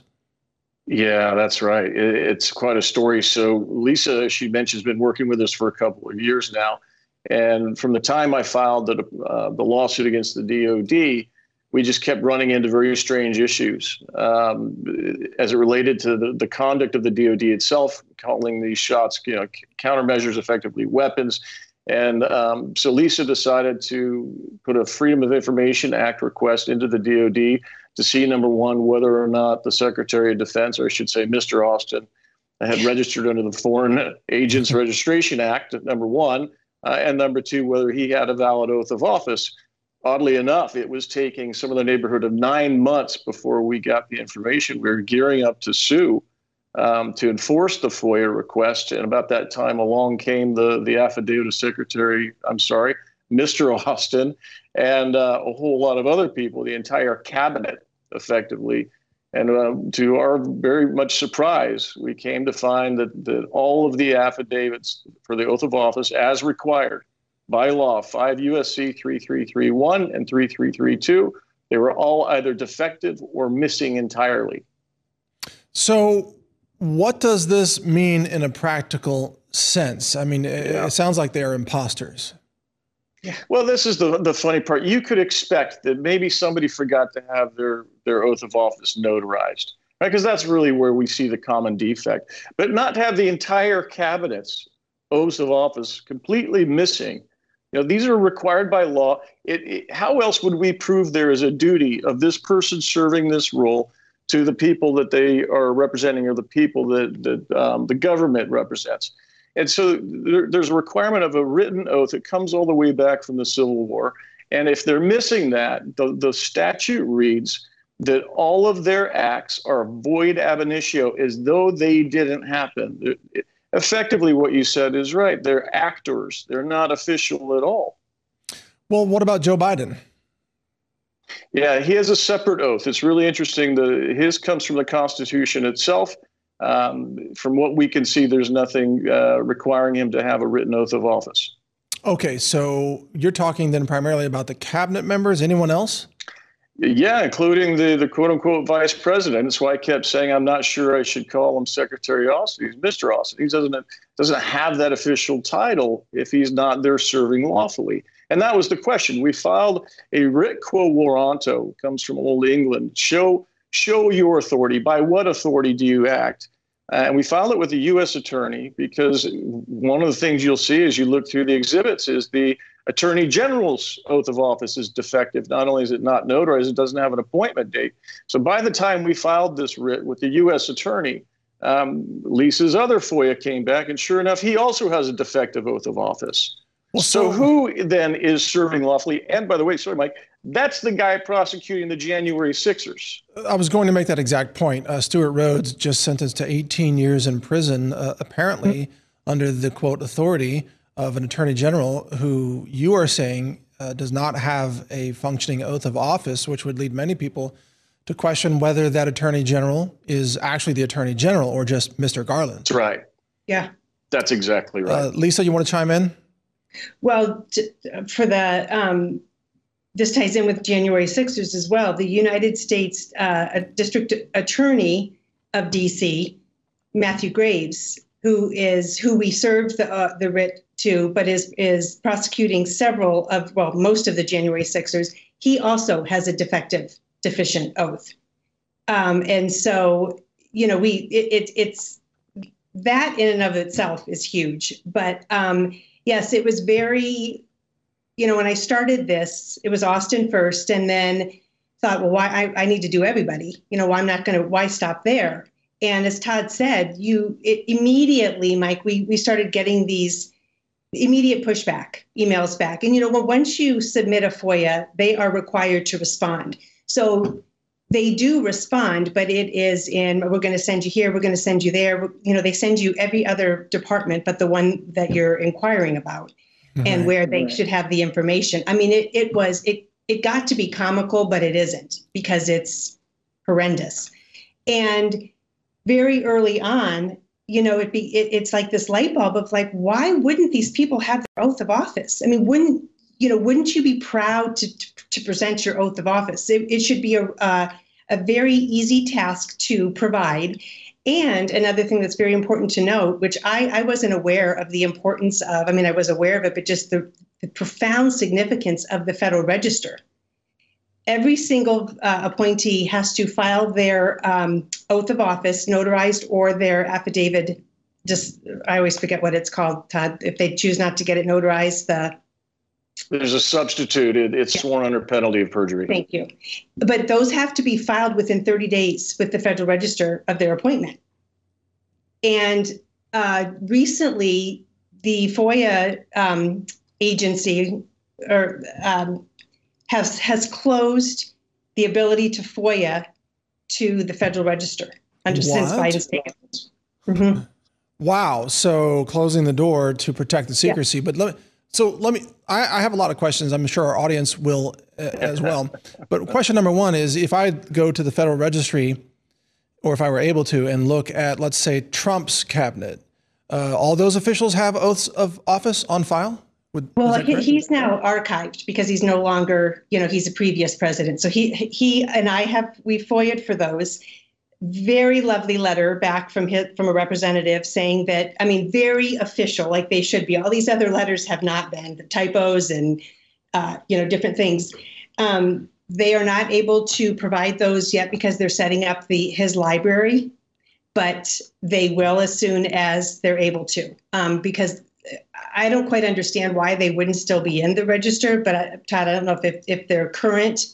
Yeah, that's right. It, it's quite a story. So Lisa, she mentioned, has been working with us for a couple of years now. And from the time I filed the, uh, the lawsuit against the D O D, we just kept running into very strange issues um, as it related to the, the conduct of the D O D itself, calling these shots, you know, countermeasures effectively weapons. And um, so Lisa decided to put a Freedom of Information Act request into the D O D to see, number one, whether or not the Secretary of Defense, or I should say Mister Austin, had registered under the Foreign Agents Registration Act, number one. Uh, and number two, whether he had a valid oath of office. Oddly enough, it was taking some of the neighborhood of nine months before we got the information. We were gearing up to sue um, to enforce the FOIA request. And about that time along came the, the affidavit of Secretary, I'm sorry, Mister Austin, and uh, a whole lot of other people, the entire cabinet, effectively. And uh, to our very much surprise, we came to find that, that all of the affidavits for the oath of office, as required by law, five U S C thirty-three thirty-one and thirty-three thirty-two, they were all either defective or missing entirely. So what does this mean in a practical sense? I mean, it, yeah. it sounds like they are imposters. Yeah. Well, this is the the funny part. You could expect that maybe somebody forgot to have their, their oath of office notarized, right? Because that's really where we see the common defect. But not to have the entire cabinet's oaths of office completely missing. You know, these are required by law. It, it, how else would we prove there is a duty of this person serving this role to the people that they are representing, or the people that, that um, the government represents? And so there, there's a requirement of a written oath that comes all the way back from the Civil War. And if they're missing that, the, the statute reads that all of their acts are void ab initio, as though they didn't happen. It, it, effectively, what you said is right. They're actors. They're not official at all. Well, what about Joe Biden? Yeah, he has a separate oath. It's really interesting. The, his comes from the Constitution itself. Um, from what we can see, there's nothing uh, requiring him to have a written oath of office. Okay, so you're talking then primarily about the cabinet members. Anyone else? Yeah, including the, the quote unquote vice president. That's why I kept saying I'm not sure I should call him Secretary Austin. He's Mister Austin. He doesn't, doesn't have that official title if he's not there serving lawfully. And that was the question. We filed a writ quo warranto, comes from Old England. Show, show your authority. By what authority do you act? Uh, and we filed it with the U S attorney because one of the things you'll see as you look through the exhibits is the Attorney General's oath of office is defective. Not only is it not notarized, it doesn't have an appointment date. So by the time we filed this writ with the U S attorney, um, Lisa's other FOIA came back, and sure enough, he also has a defective oath of office. Well, so, so who then is serving lawfully? And by the way, sorry, Mike, that's the guy prosecuting the January Sixers. I was going to make that exact point. Uh, Stuart Rhodes just sentenced to eighteen years in prison, uh, apparently mm-hmm. under the quote authority of an attorney general who you are saying uh, does not have a functioning oath of office, which would lead many people to question whether that attorney general is actually the attorney general or just Mister Garland. That's right. Yeah. That's exactly right. Uh, Lisa, you want to chime in? Well, t- for the, um, this ties in with January Sixers as well. The United States uh, District Attorney of D C, Matthew Graves, who is who we served the uh, the writ to, but is is prosecuting several of, well, most of the January Sixers. He also has a defective, deficient oath, um, and so you know we it, it it's that in and of itself is huge. But um, yes, it was very, you know, when I started this, it was Austin first, and then thought, well, why I, I need to do everybody. You know, I'm not going to. Why stop there? And as Todd said, you it, immediately, Mike, we we started getting these immediate pushback emails back. And, you know, well, once you submit a FOIA, they are required to respond. So they do respond, but it is in, we're going to send you here, we're going to send you there. You know, they send you every other department, but the one that you're inquiring about mm-hmm. and where they right. should have the information. I mean, it it was, it it got to be comical, but it isn't, because it's horrendous. And very early on, you know, it be it, it's like this light bulb of like, why wouldn't these people have their oath of office? I mean, wouldn't, you know, wouldn't you be proud to to, to present your oath of office? It, it should be a, a a very easy task to provide. And another thing that's very important to note, which I, I wasn't aware of the importance of, I mean, I was aware of it, but just the, the profound significance of the Federal Register. Every single uh, appointee has to file their um, oath of office, notarized, or their affidavit. Just, I always forget what it's called, Todd. If they choose not to get it notarized, the there's a substitute. It, it's yeah. sworn under penalty of perjury. Thank you. But those have to be filed within thirty days with the Federal Register of their appointment. And uh, recently, the FOIA um, agency, or um, has has closed the ability to FOIA to the Federal Register under what? since Biden's taken. Mm-hmm. Wow. So closing the door to protect the secrecy. Yeah. But let me, so let me, I, I have a lot of questions. I'm sure our audience will uh, as well. But question number one is, if I go to the Federal Registry, or if I were able to, and look at, let's say, Trump's cabinet, uh, all those officials have oaths of office on file? Would, well, he, he's now archived because he's no longer, you know, he's a previous president. So he he and I have, we FOIA'd for those. Very lovely letter back from his, from a representative saying that, I mean, very official, like they should be. All these other letters have not been, the typos and, uh, you know, different things. Um, they are not able to provide those yet because they're setting up the his library, but they will as soon as they're able to, um, because I don't quite understand why they wouldn't still be in the register, but I, Todd, I don't know if, if, if they're current.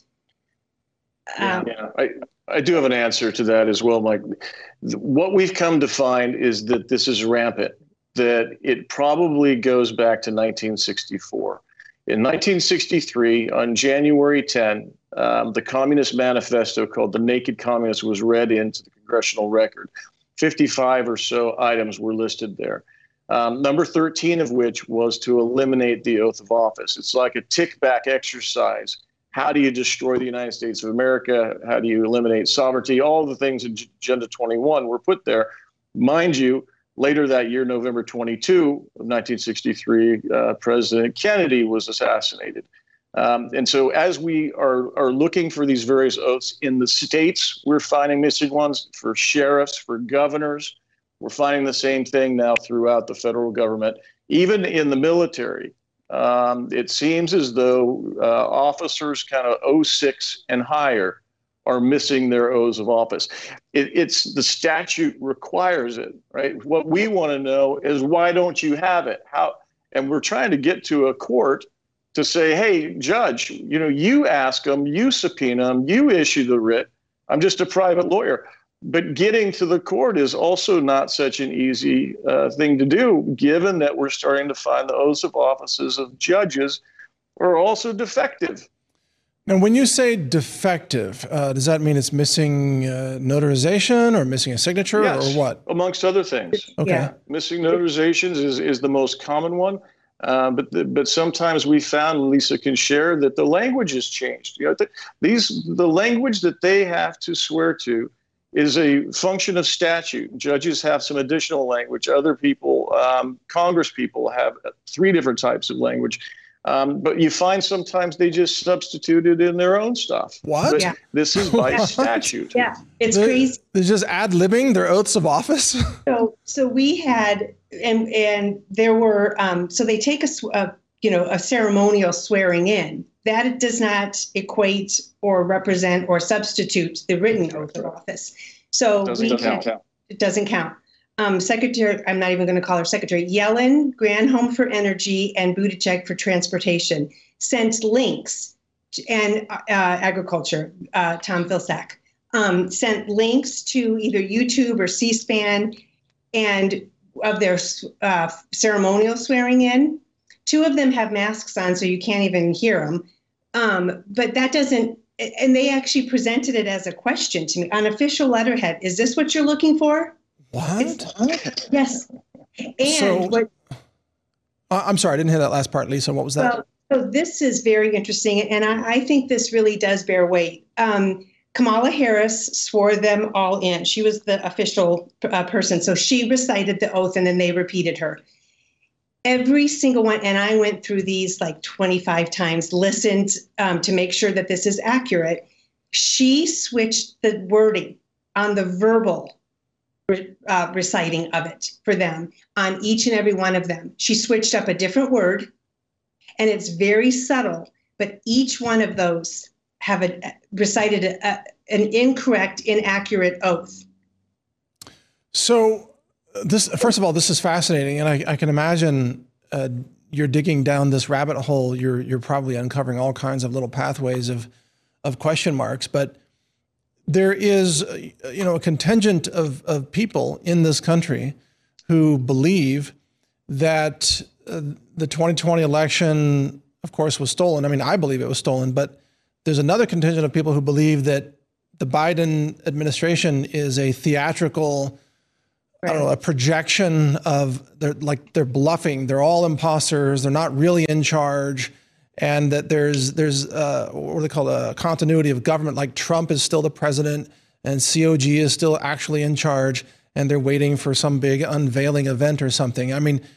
Um, yeah, yeah. I, I do have an answer to that as well, Mike. What we've come to find is that this is rampant, that it probably goes back to nineteen sixty-four. In nineteen sixty-three, on January tenth, um, the Communist Manifesto called The Naked Communist was read into the congressional record. fifty-five or so items were listed there. Um, number thirteen of which was to eliminate the oath of office. It's like a tick-back exercise. How do you destroy the United States of America? How do you eliminate sovereignty? All the things in Agenda twenty-one were put there. Mind you, later that year, November twenty-second of nineteen sixty-three, uh, President Kennedy was assassinated. Um, and so as we are, are looking for these various oaths in the states, we're finding missing ones for sheriffs, for governors. We're finding the same thing now throughout the federal government, even in the military. Um, it seems as though uh, officers kind of oh six and higher are missing their oaths of office. It, it's the statute requires it, right? What we want to know is, why don't you have it? How? And we're trying to get to a court to say, hey, judge, you know, you ask them, you subpoena them, you issue the writ. I'm just a private lawyer. But getting to the court is also not such an easy uh, thing to do, given that we're starting to find the oaths of offices of judges are also defective. Now, when you say defective, uh, does that mean it's missing uh, notarization or missing a signature, yes, or what? Amongst other things. Okay. Yeah. Missing notarizations is, is the most common one. Uh, but the, but sometimes we found, and Lisa can share, that the language has changed. You know, the, these the language that they have to swear to is a function of statute. Judges have some additional language. Other people, um, Congress people, have three different types of language. Um, but you find sometimes they just substitute it in their own stuff. What? But Yeah. this is by What? statute. Yeah, it's They're, crazy. they're just ad-libbing their oaths of office? So, so we had, and and there were, um, so they take a, sw- a, you know, a ceremonial swearing in. That it does not equate or represent or substitute the written oath of office. So Doesn't we count. had, it doesn't count. Um, Secretary, I'm not even going to call her Secretary, Yellen, Granholm for Energy, and Buttigieg for Transportation sent links, to, and uh, Agriculture, uh, Tom Vilsack, um, sent links to either YouTube or C-SPAN and of their uh, ceremonial swearing in. Two of them have masks on, so you can't even hear them. Um, but that doesn't, and they actually presented it as a question to me on official letterhead. Is this what you're looking for? What? Yes. And So- what, Uh, I'm sorry, I didn't hear that last part, Lisa. What was that? well, so this is very interesting, and I, I think this really does bear weight. Um, Kamala Harris swore them all in. She was the official uh, person, so she recited the oath, and then they repeated her. Every single one, and I went through these like twenty-five times, listened um, to make sure that this is accurate. She switched the wording on the verbal uh, reciting of it for them on each and every one of them. She switched up a different word, and it's very subtle, but each one of those have a, recited a, a, an incorrect, inaccurate oath. So this, first of all, this is fascinating, and I, I can imagine uh, you're digging down this rabbit hole. You're you're probably uncovering all kinds of little pathways of of question marks. But there is, uh, you know, a contingent of of people in this country who believe that uh, the twenty twenty election, of course, was stolen. I mean, I believe it was stolen, but there's another contingent of people who believe that the Biden administration is a theatrical, I don't know, a projection of, they're like, they're bluffing. They're all imposters. They're not really in charge. And that there's, there's uh, what do they call a continuity of government, like Trump is still the president and C O G is still actually in charge, and they're waiting for some big unveiling event or something. I mean,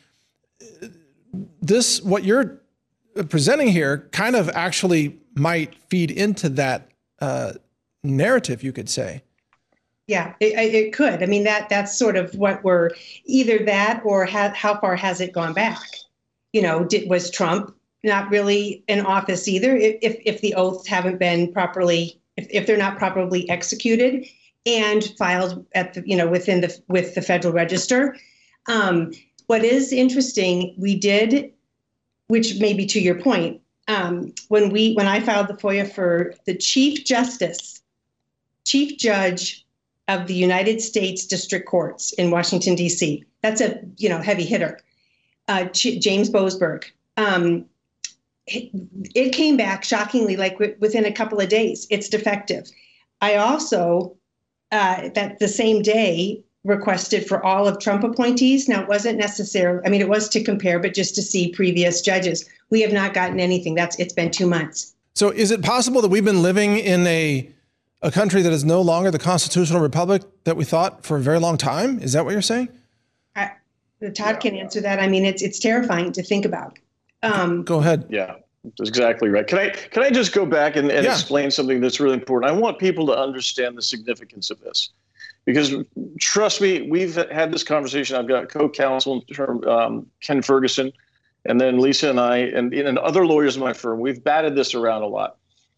this, what you're presenting here kind of actually might feed into that uh, narrative, you could say. Yeah, it, it could. I mean, that that's sort of what we're, either that or ha- how far has it gone back? You know, did, was Trump not really in office either? If if the oaths haven't been properly, if, if they're not properly executed and filed at the, you know, within the, with the Federal Register. Um, what is interesting, we did, which may be to your point, um, when we, when I filed the FOIA for the Chief Justice, Chief Judge of the United States District Courts in Washington, D C. That's a, you know, heavy hitter. Uh, Ch- James Boasberg. Um, it, it came back shockingly, like w- within a couple of days. It's defective. I also, uh, that the same day, requested for all of Trump appointees. Now, it wasn't necessarily, I mean, it was to compare, but just to see previous judges. We have not gotten anything. That's, it's been two months. So is it possible that we've been living in a a country that is no longer the constitutional republic that we thought for a very long time? Is that what you're saying? I, Todd can answer that. I mean, it's it's terrifying to think about. Um, Go ahead. Yeah. That's exactly right. Can I can I just go back and, and yeah. explain something that's really important? I want people to understand the significance of this, because trust me, we've had this conversation. I've got co-counsel um, Ken Ferguson, and then Lisa and I, and, and other lawyers in my firm. We've batted this around a lot.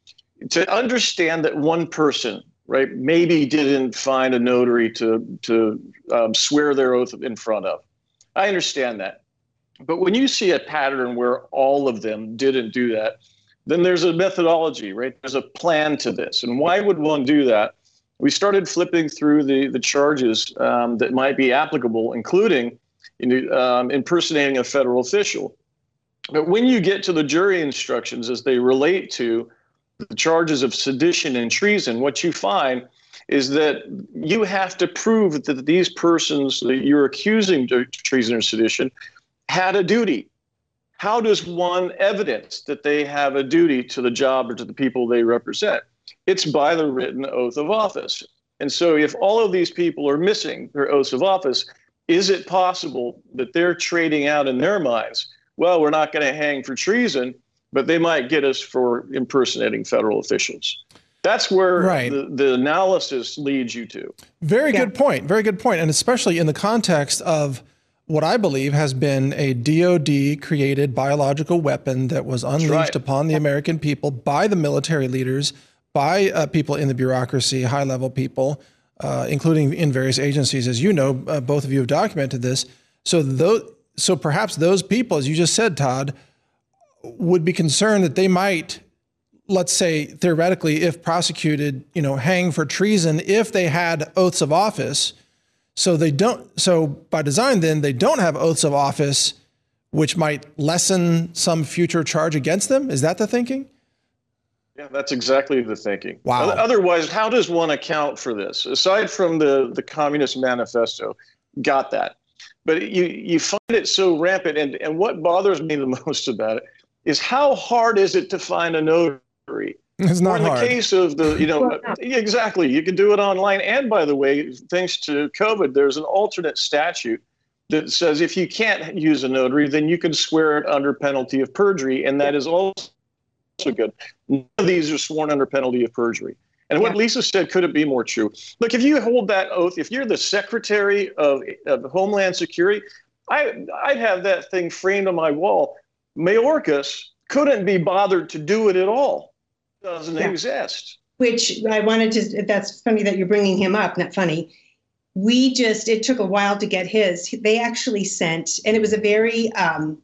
To understand that one person, right, maybe didn't find a notary to to um, swear their oath in front of. I understand that. But when you see a pattern where all of them didn't do that, then there's a methodology, right? There's a plan to this. And why would one do that? We started flipping through the, the charges um, that might be applicable, including in, um, impersonating a federal official. But when you get to the jury instructions as they relate to the charges of sedition and treason, what you find is that you have to prove that these persons that you're accusing of treason or sedition had a duty. How does one evidence that they have a duty to the job or to the people they represent? It's by the written oath of office. And so if all of these people are missing their oaths of office, is it possible that they're trading out in their minds, well, we're not going to hang for treason, but they might get us for impersonating federal officials? That's where right. the, the analysis leads you to. Very yeah. good point. Very good point. And especially in the context of what I believe has been a D O D-created biological weapon that was unleashed right. upon the American people by the military leaders, by uh, people in the bureaucracy, high-level people, uh, including in various agencies. As you know, uh, both of you have documented this. So, those, so perhaps those people, as you just said, Todd, would be concerned that they might, let's say, theoretically, if prosecuted, you know, hang for treason if they had oaths of office. So they don't. So by design, then they don't have oaths of office, which might lessen some future charge against them. Is that the thinking? Yeah, that's exactly the thinking. Wow. Otherwise, how does one account for this? Aside from the, the Communist Manifesto, got that. But you, you find it so rampant. And, and what bothers me the most about it is how hard is it to find a notary? It's not or in the hard. case of the, you know, well, no. exactly. You can do it online. And by the way, thanks to COVID, there's an alternate statute that says if you can't use a notary, then you can swear it under penalty of perjury. And that is also good. None of these are sworn under penalty of perjury. And what yeah. Lisa said couldn't be more true. Look, if you hold that oath, if you're the Secretary of, of Homeland Security, I, I'd have that thing framed on my wall. Mayorkas couldn't be bothered to do it at all. Doesn't yeah. exist. Which I wanted to, that's funny that you're bringing him up, not funny. We just, it took a while to get his. They actually sent, and it was a very, um,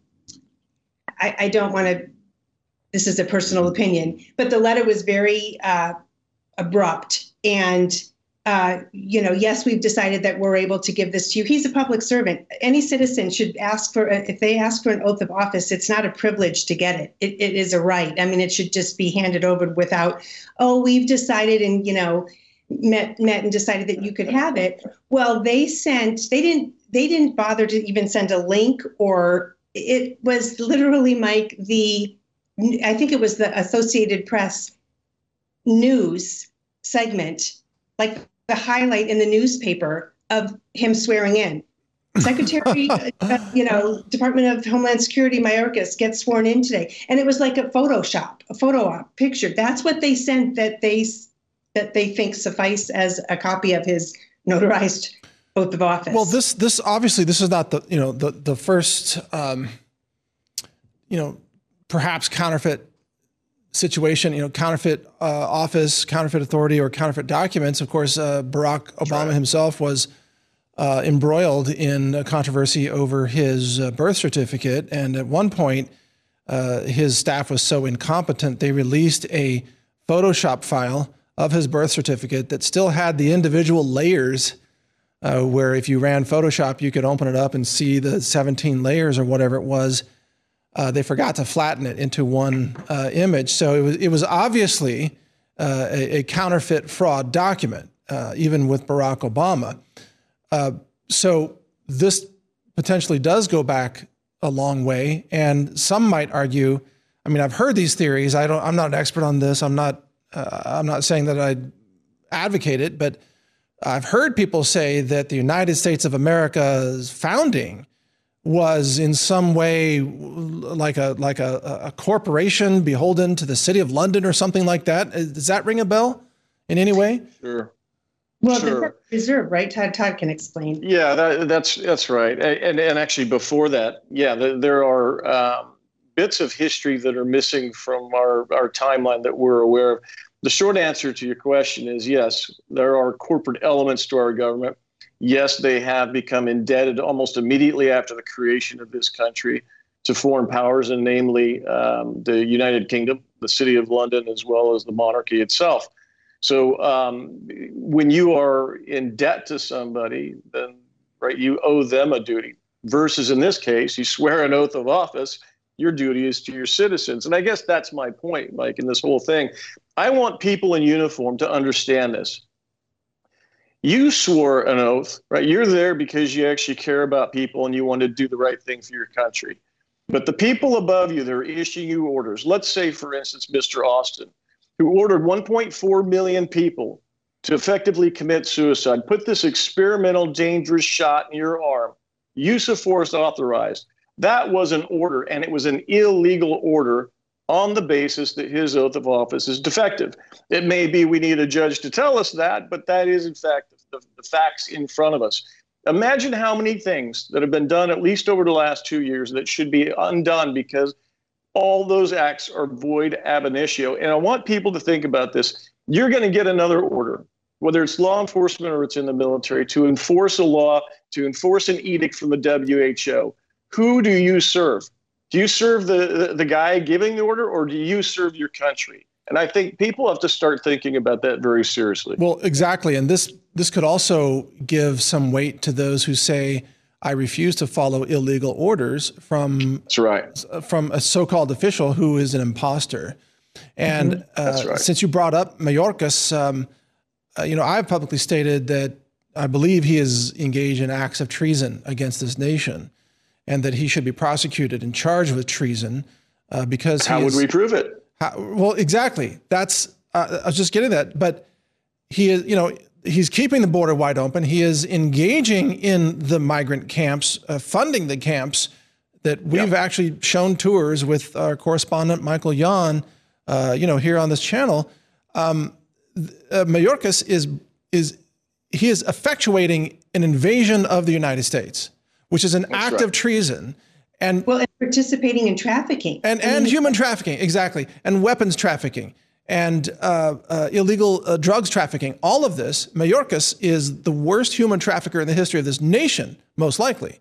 I, I don't want to, this is a personal opinion, but the letter was very uh, abrupt. And, uh, you know, yes, we've decided that we're able to give this to you. He's a public servant. Any citizen should ask for, if they ask for an oath of office, it's not a privilege to get it. It, it is a right. I mean, it should just be handed over without, oh, we've decided and, you know, met, met and decided that you could have it. Well, they sent, they didn't, they didn't bother to even send a link, or it was literally, Mike, the, I think it was the Associated Press news segment, like the highlight in the newspaper of him swearing in. Secretary, uh, you know, Department of Homeland Security, Mayorkas gets sworn in today. And it was like a Photoshop, a photo op picture. That's what they sent that they, that they think suffice as a copy of his notarized oath of office. Well, this, this obviously, this is not the, you know, the, the first, um, you know, perhaps counterfeit situation, you know, counterfeit uh, office, counterfeit authority, or counterfeit documents. Of course, uh, Barack Obama right. himself was uh, embroiled in a controversy over his uh, birth certificate. And at one point, uh, his staff was so incompetent, they released a Photoshop file of his birth certificate that still had the individual layers uh, where if you ran Photoshop, you could open it up and see the seventeen layers or whatever it was. Uh, they forgot to flatten it into one uh, image. So it was, it was obviously uh, a, a counterfeit fraud document, uh, even with Barack Obama. Uh, so this potentially does go back a long way. And some might argue, I mean, I've heard these theories. I don't, I'm not an expert on this. I'm not, uh, I'm not saying that I advocate it, but I've heard people say that the United States of America's founding was in some way like a like a, a corporation beholden to the City of London or something like that. Does that ring a bell in any way? Sure. Well, Sure. the Reserve, right? Todd, Todd can explain. Yeah, that, that's that's right. And and actually before that, yeah, there, there are um, bits of history that are missing from our, our timeline that we're aware of. The short answer to your question is yes, there are corporate elements to our government. Yes, they have become indebted almost immediately after the creation of this country to foreign powers, and namely um, the United Kingdom, the City of London, as well as the monarchy itself. So um, when you are in debt to somebody, then right, you owe them a duty. Versus in this case, you swear an oath of office, your duty is to your citizens. And I guess that's my point, Mike, in this whole thing. I want people in uniform to understand this. You swore an oath, right? You're there because you actually care about people and you want to do the right thing for your country. But the people above you, they're issuing you orders. Let's say, for instance, Mister Austin, who ordered one point four million people to effectively commit suicide, put this experimental dangerous shot in your arm, use of force authorized. That was an order, and it was an illegal order on the basis that his oath of office is defective. It may be we need a judge to tell us that, but that is, in fact, the, the facts in front of us. Imagine how many things that have been done, at least over the last two years, that should be undone because all those acts are void ab initio. And I want people to think about this. You're going to get another order, whether it's law enforcement or it's in the military, to enforce a law, to enforce an edict from the W H O. Who do you serve? Do you serve the, the, the guy giving the order, or do you serve your country? And I think people have to start thinking about that very seriously. Well, exactly. And this this could also give some weight to those who say, I refuse to follow illegal orders from, That's right. from a so-called official who is an imposter. And Mm-hmm. That's uh, right. since you brought up Mayorkas, um, uh, you know, I've publicly stated that I believe he is engaged in acts of treason against this nation, and that he should be prosecuted and charged with treason uh, because How he would is, we prove it? how, well, exactly. That's uh, I was just getting that. But he is, you know, he's keeping the border wide open. He is engaging in the migrant camps, uh, funding the camps that we've Yep. actually shown tours with our correspondent Michael Yon, uh, you know, here on this channel. Um, uh, Mayorkas is is he is effectuating an invasion of the United States, which is an That's act right. of treason, and Well, and participating in trafficking. and I and mean, human trafficking, exactly, and weapons trafficking, and uh, uh, illegal uh, drugs trafficking. All of this, Mayorkas is the worst human trafficker in the history of this nation, most likely.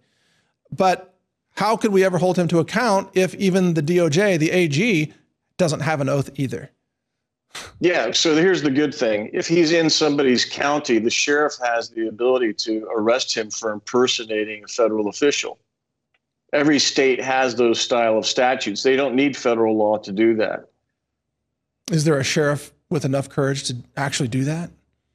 But how could we ever hold him to account if even the D O J, the A G, doesn't have an oath either? Yeah, so here's the good thing. If he's in somebody's county, the sheriff has the ability to arrest him for impersonating a federal official. Every state has those style of statutes. They don't need federal law to do that. Is there a sheriff with enough courage to actually do that?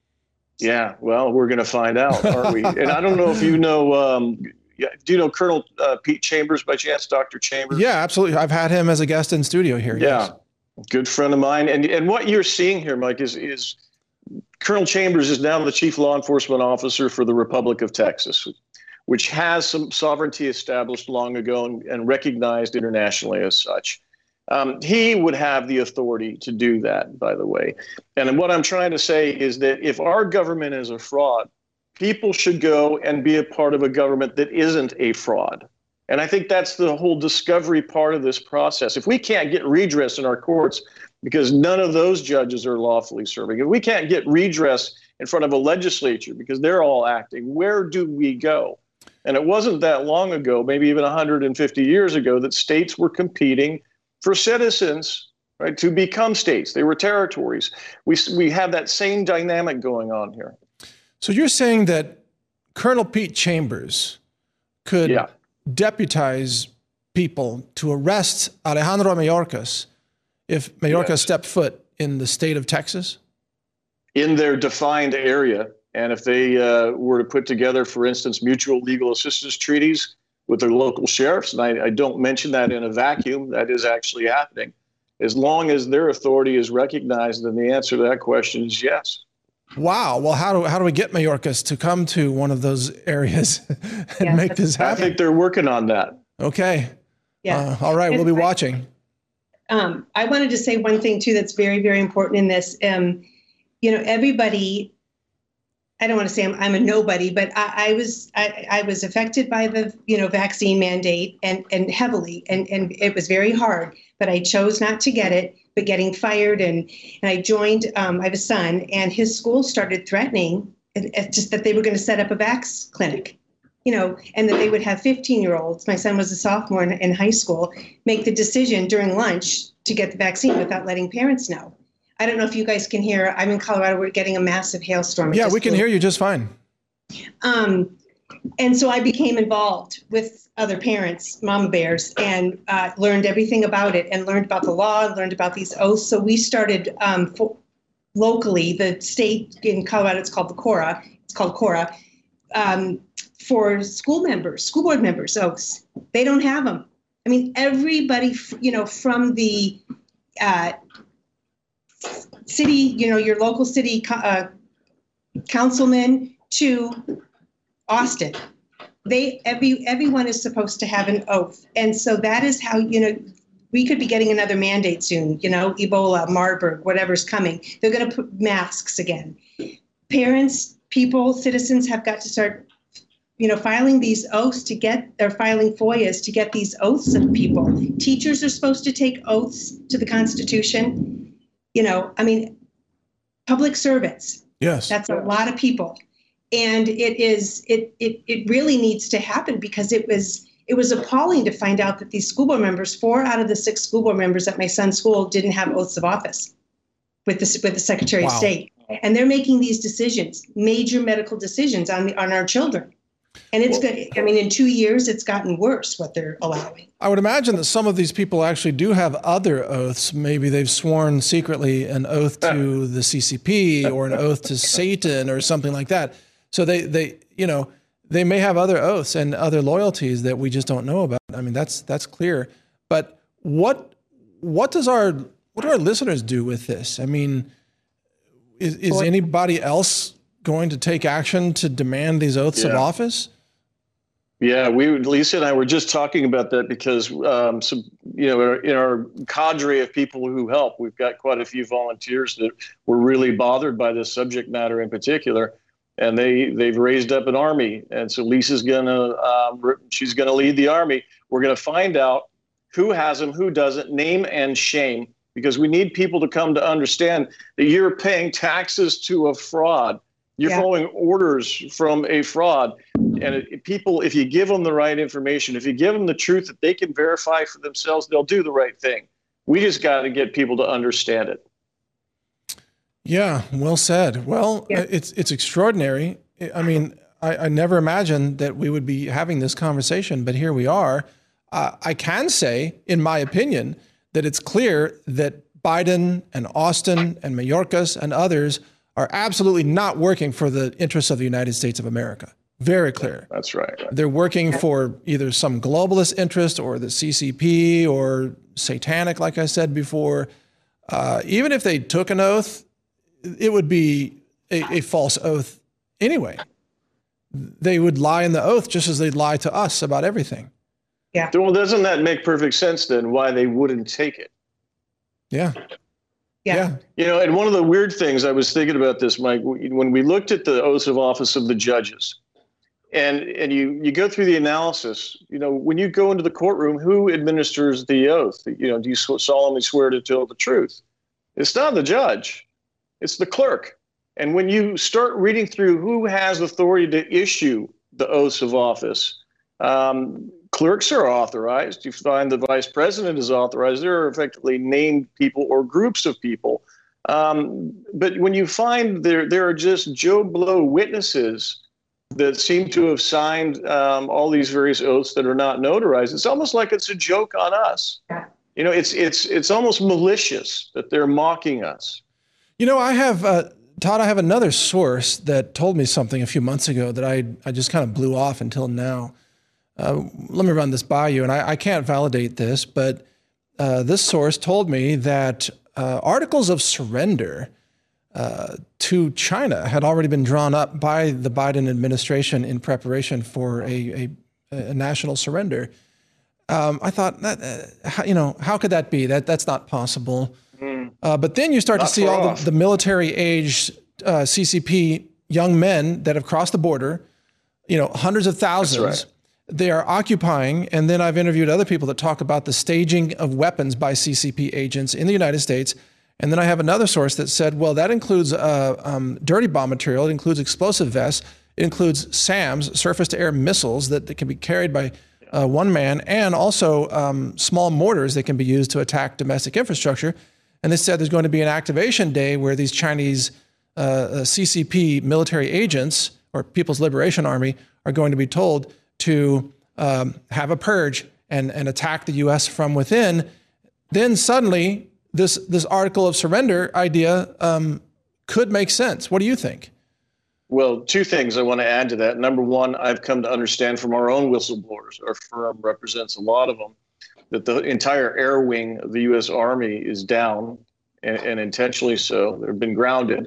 Yeah, well, we're going to find out, aren't we? And I don't know if you know, um, yeah, do you know Colonel uh, Pete Chambers by chance, Doctor Chambers? Yeah, absolutely. I've had him as a guest in studio here. Yeah, Yes. good friend of mine. And and what you're seeing here, Mike, is is Colonel Chambers is now the chief law enforcement officer for the Republic of Texas, which has some sovereignty established long ago and, and recognized internationally as such. Um, he would have the authority to do that, by the way. And what I'm trying to say is that if our government is a fraud, people should go and be a part of a government that isn't a fraud. And I think that's the whole discovery part of this process. If we can't get redress in our courts because none of those judges are lawfully serving, if we can't get redress in front of a legislature because they're all acting, where do we go? And it wasn't that long ago, maybe even one hundred fifty years ago, that states were competing for citizens, right, to become states. They were territories. We, we have that same dynamic going on here. So you're saying that Colonel Pete Chambers could Yeah. deputize people to arrest Alejandro Mayorkas if Mayorkas Yes. stepped foot in the state of Texas? In their defined area. And if they uh, were to put together, for instance, mutual legal assistance treaties with their local sheriffs, and I, I don't mention that in a vacuum, that is actually happening. As long as their authority is recognized, then the answer to that question is yes. Wow. Well, how do how do we get Mayorkas to come to one of those areas and Yes, make this I happen? think they're working on that. Okay. Yeah. Uh, all right. And We'll be I- watching. Um, I wanted to say one thing too that's very, very important in this. Um, you know, everybody. I don't want to say I'm, I'm a nobody, but I, I was I, I was affected by the you know vaccine mandate and and heavily, and and it was very hard. But I chose not to get it. But getting fired, and and I joined. Um, I have a son, and his school started threatening it, it just that they were going to set up a vax clinic. You know, and that they would have fifteen year olds. My son was a sophomore in, in high school, make the decision during lunch to get the vaccine without letting parents know. I don't know if you guys can hear. I'm in Colorado. We're getting a massive hailstorm. It Yeah, just we can blew. hear you just fine. Um, and so I became involved with other parents, mama bears, and uh, learned everything about it, and learned about the law, and learned about these oaths. So we started um, for, locally, the state in Colorado. It's called the Cora. It's called Cora. Um, for school members, school board members, oaths. They don't have them. I mean, everybody, you know, from the uh, city, you know, your local city uh, councilman to Austin, they every everyone is supposed to have an oath, and so that is how you know we could be getting another mandate soon. You know, Ebola, Marburg, whatever's coming. They're going to put masks again. Parents, people, citizens have got to start. You know, filing these oaths to get, or filing F O I As to get these oaths of people. Teachers are supposed to take oaths to the Constitution. You know, I mean, public servants. Yes. That's a lot of people. And it is, it it it really needs to happen because it was it was appalling to find out that these school board members, four out of the six school board members at my son's school didn't have oaths of office with the, with the Secretary Wow. of State. And they're making these decisions, major medical decisions on the, on our children. And it's good. I mean, in two years, it's gotten worse what they're allowing. I would imagine that some of these people actually do have other oaths. Maybe they've sworn secretly an oath to the C C P or an oath to Satan or something like that. So they, they, you know, they may have other oaths and other loyalties that we just don't know about. I mean, that's that's clear. But what what does our what do our listeners do with this? I mean, is, is anybody else going to take action to demand these oaths Yeah. of office? Yeah, we Lisa and I were just talking about that because um, some, you know, in our cadre of people who help, we've got quite a few volunteers that were really bothered by this subject matter in particular, and they they've raised up an army, and so Lisa's gonna um, she's gonna lead the army. We're gonna find out who has them, who doesn't, name and shame, because we need people to come to understand that you're paying taxes to a fraud. You're Yeah. following orders from a fraud. And it, people, if you give them the right information, if you give them the truth that they can verify for themselves, they'll do the right thing. We just got to get people to understand it. Yeah, well said. Well, Yeah. it's it's extraordinary. I mean, I, I never imagined that we would be having this conversation, but here we are. Uh, I can say, in my opinion, that it's clear that Biden and Austin and Mayorkas and others are absolutely not working for the interests of the United States of America. Very clear. That's right. right. They're working for either some globalist interest or the C C P or satanic, like I said before. Uh, even if they took an oath, it would be a, a false oath anyway. They would lie in the oath just as they'd lie to us about everything. Well, doesn't that make perfect sense then why they wouldn't take it? Yeah. Yeah. Yeah. You know, and one of the weird things I was thinking about this, Mike, when we looked at the oaths of office of the judges, and and you you go through the analysis, you know, when you go into the courtroom, who administers the oath? You know, do you solemnly swear to tell the truth? It's not the judge, it's the clerk. And when you start reading through who has authority to issue the oaths of office, um, clerks are authorized. You find the vice president is authorized. There are effectively named people or groups of people. Um, but when you find there, there are just Joe Blow witnesses that seem to have signed um, all these various oaths that are not notarized, it's almost like it's a joke on us. Yeah. You know, it's it's it's almost malicious that they're mocking us. You know, I have, uh, Todd, I have another source that told me something a few months ago that I, I just kind of blew off until now. Uh, let me run this by you, and I, I can't validate this, but uh, this source told me that uh, articles of surrender uh, to China had already been drawn up by the Biden administration in preparation for a, a, a national surrender. Um, I thought that, uh, how, you know, how could that be? That that's not possible. Mm. Uh, but then you start not to see all the, the military-age uh, C C P young men that have crossed the border, you know, hundreds of thousands. That's right. They are occupying, and then I've interviewed other people that talk about the staging of weapons by C C P agents in the United States. And then I have another source that said, well, that includes uh, um, dirty bomb material. It includes explosive vests. It includes SAMs, surface-to-air missiles that, that can be carried by uh, one man, and also um, small mortars that can be used to attack domestic infrastructure. And they said there's going to be an activation day where these Chinese uh, C C P military agents or People's Liberation Army are going to be told to um, have a purge and, and attack the U S from within. Then suddenly, this this article of surrender idea um, could make sense. What do you think? Well, two things I want to add to that. Number one, I've come to understand from our own whistleblowers, our firm represents a lot of them, that the entire air wing of the U S Army is down, and, and intentionally so. They've been grounded.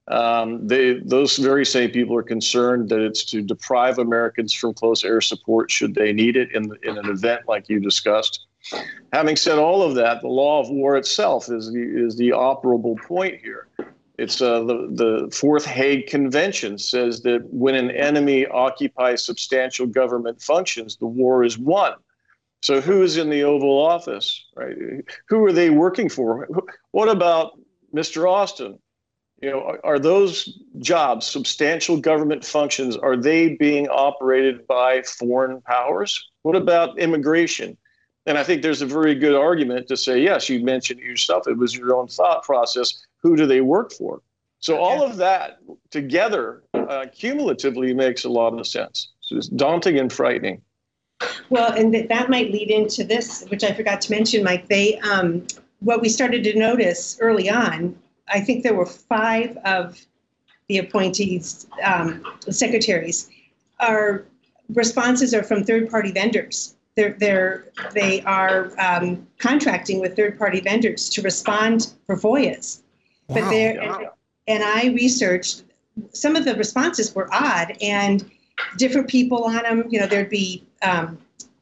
Um, they, those very same people are concerned that it's to deprive Americans from close air support should they need it in, in an event like you discussed. Having said all of that, the law of war itself is the, is the operable point here. It's uh, the, the Fourth Hague Convention says that when an enemy occupies substantial government functions, the war is won. So who's in the Oval Office, right? Who are they working for? What about Mister Austin? You know, are, are those jobs, substantial government functions, are they being operated by foreign powers? What about immigration? And I think there's a very good argument to say, yes, you mentioned it yourself. It was your own thought process. Who do they work for? So all of that together uh, cumulatively makes a lot of sense. So it's daunting and frightening. Well, and th- that might lead into this, which I forgot to mention, Mike. They, um, what we started to notice early on, I think there were five of the appointees, um, the secretaries, our responses are from third-party vendors. They're, they're, they are um, contracting with third-party vendors to respond for FOIAs. Wow. But they're, yeah. and, and I researched, some of the responses were odd and different people on them. You know, there'd be, um,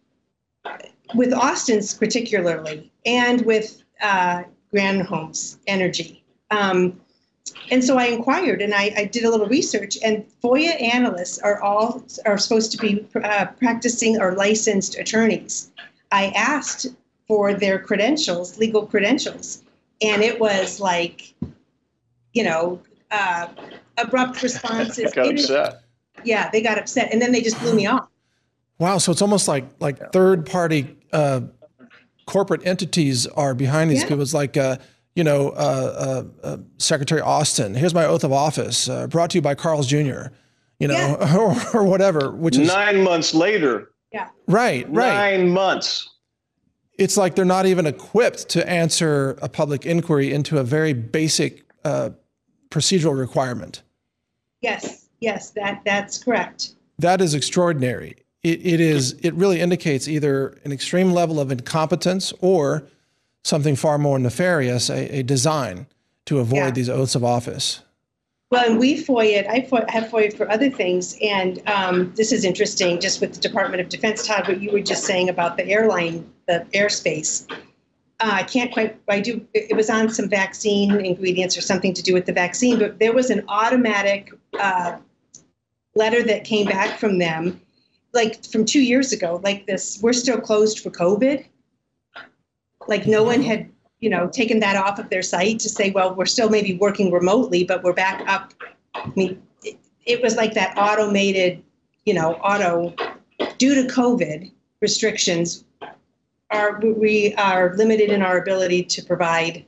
with Austin's particularly, and with uh, Granholm's Energy. Um, and so I inquired and I, I did a little research, and FOIA analysts are all are supposed to be uh, practicing or licensed attorneys. I asked for their credentials, legal credentials, and it was like, you know, uh, abrupt responses. got upset. Yeah, they got upset, and then they just blew me off. Wow, so it's almost like like yeah. third-party uh, corporate entities are behind these yeah. people. It's like, uh, you know, uh, uh, uh, Secretary Austin, here's my oath of office, uh, brought to you by Carl's Junior, you know, yeah. or, or whatever, which is... Nine months later. Yeah. Right, right. Nine months. It's like they're not even equipped to answer a public inquiry into a very basic uh, procedural requirement. Yes, yes, that that's correct. That is extraordinary. It, it is. It really indicates either an extreme level of incompetence or something far more nefarious, a, a design to avoid yeah. these oaths of office. Well, and we FOIA'd, I have FOIA'd for other things, and um, this is interesting, just with the Department of Defense, Todd, what you were just saying about the airline, the airspace. Uh, I can't quite, I do, it was on some vaccine ingredients or something to do with the vaccine, but there was an automatic uh, letter that came back from them, like from two years ago, like this, we're still closed for COVID. Like no one had, you know, taken that off of their site to say, well, we're still maybe working remotely, but we're back up. I mean, it, it was like that automated, you know, auto, due to COVID restrictions, are we are limited in our ability to provide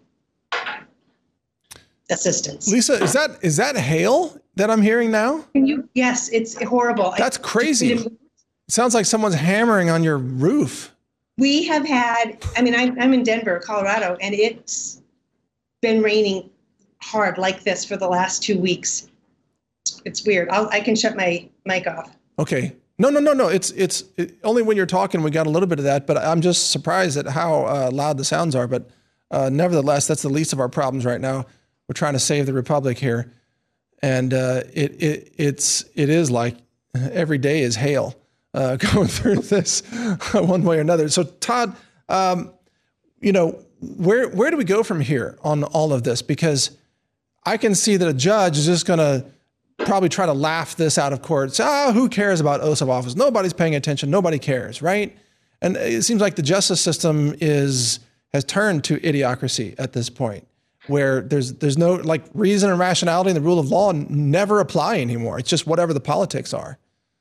assistance. Lisa, is that is that hail that I'm hearing now? Can you? Yes, it's horrible. That's crazy. It sounds like someone's hammering on your roof. We have had, I mean, I, I'm in Denver, Colorado, and it's been raining hard like this for the last two weeks. It's weird. I'll, I can shut my mic off. Okay. No, no, no, no. It's it's it, only when you're talking, we got a little bit of that, but I'm just surprised at how uh, loud the sounds are. But uh, nevertheless, that's the least of our problems right now. We're we're trying to save the republic here, and uh, it it it's it is like every day is hail uh, going through this one way or another. So Todd, um, you know, where where do we go from here on all of this? Because I can see that a judge is just going to probably try to laugh this out of court. Say, ah, who cares about oaths of office? Nobody's paying attention. Nobody cares, right? And it seems like the justice system is has turned to idiocracy at this point, where there's there's no like reason and rationality and the rule of law never apply anymore. It's just whatever the politics are.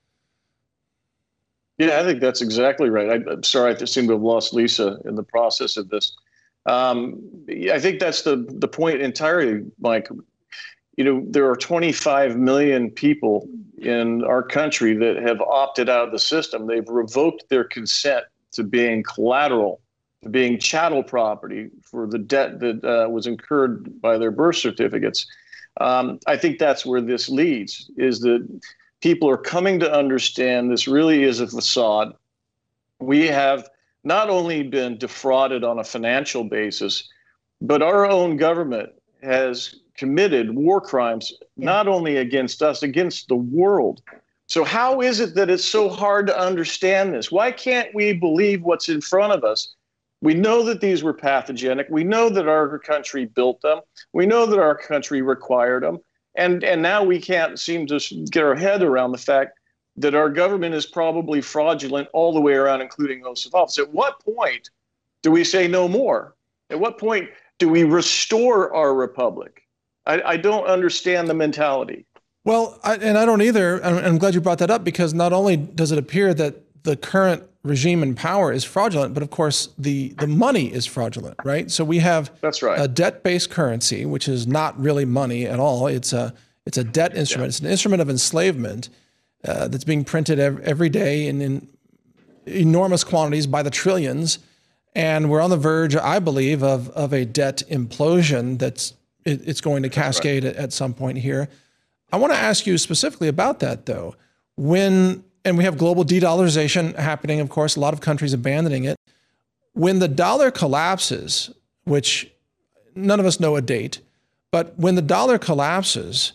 Yeah, I think that's exactly right. I, I'm sorry, I seem to have lost Lisa in the process of this. Um, I think that's the the point entirely, Mike. You know, there are twenty-five million people in our country that have opted out of the system. They've revoked their consent to being collateral, to being chattel property for the debt that uh, was incurred by their birth certificates. Um, I think that's where this leads, is that people are coming to understand this really is a facade. We have not only been defrauded on a financial basis, but our own government has committed war crimes, yeah. not only against us, against the world. So how is it that it's so hard to understand this? Why can't we believe what's in front of us? We know that these were pathogenic. We know that our country built them. We know that our country required them. And, and now we can't seem to get our head around the fact that our government is probably fraudulent all the way around, including oaths of office. At what point do we say no more? At what point do we restore our republic? I, I don't understand the mentality. Well, I, and I don't either. I'm, I'm glad you brought that up, because not only does it appear that the current regime in power is fraudulent, but of course the, the money is fraudulent, right? So we have That's right. a debt-based currency, which is not really money at all. It's a it's a debt instrument. Yeah. It's an instrument of enslavement uh, that's being printed every, every day in, in enormous quantities by the trillions. And we're on the verge, I believe, of of a debt implosion that's it, it's going to cascade right. at, at some point here. I want to ask you specifically about that, though. When and we have global de-dollarization happening, of course, a lot of countries abandoning it. When the dollar collapses, which none of us know a date, but when the dollar collapses,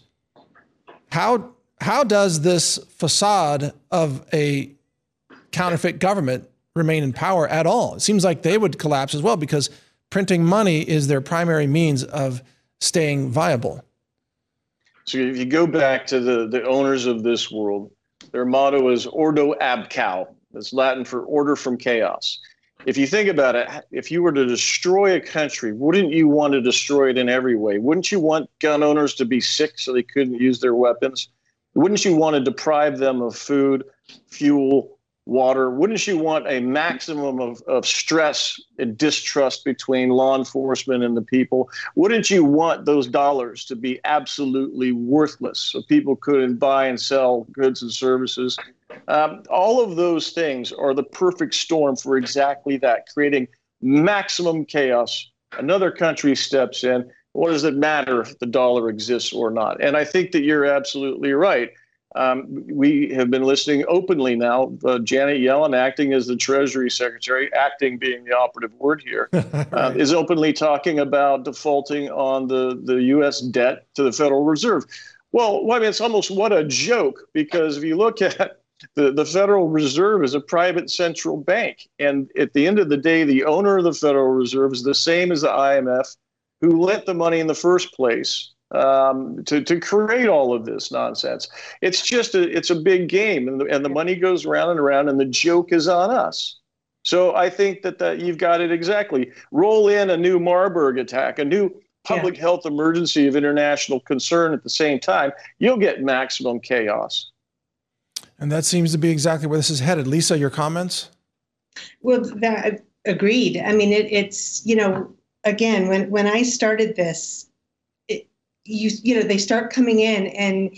how how does this facade of a counterfeit government remain in power at all? It seems like they would collapse as well, because printing money is their primary means of staying viable. So if you go back to the, the owners of this world, their motto is Ordo ab chao. That's Latin for order from chaos. If you think about it, if you were to destroy a country, wouldn't you want to destroy it in every way? Wouldn't you want gun owners to be sick so they couldn't use their weapons? Wouldn't you want to deprive them of food, fuel, water? Wouldn't you want a maximum of, of stress and distrust between law enforcement and the people? Wouldn't you want those dollars to be absolutely worthless so people couldn't buy and sell goods and services? Um, all of those things are the perfect storm for exactly that, creating maximum chaos. Another country steps in. What does it matter if the dollar exists or not? And I think that you're absolutely right. Um, we have been listening openly now. Uh, Janet Yellen, acting as the Treasury Secretary, acting being the operative word here, right. uh, is openly talking about defaulting on the, the U S debt to the Federal Reserve. Well, I mean, it's almost what a joke, because if you look at the, the Federal Reserve is a private central bank. And at the end of the day, the owner of the Federal Reserve is the same as the I M F, who lent the money in the first place. Um, to, to create all of this nonsense. It's just a, it's a big game, and the, and the money goes around and around, and the joke is on us. So I think that, that you've got it exactly. Roll in a new Marburg attack, a new public yeah. health emergency of international concern at the same time. You'll get maximum chaos. And that seems to be exactly where this is headed. Lisa, your comments? Well, that, agreed. I mean, it, it's, you know, again, when, when I started this, You, you know, they start coming in, and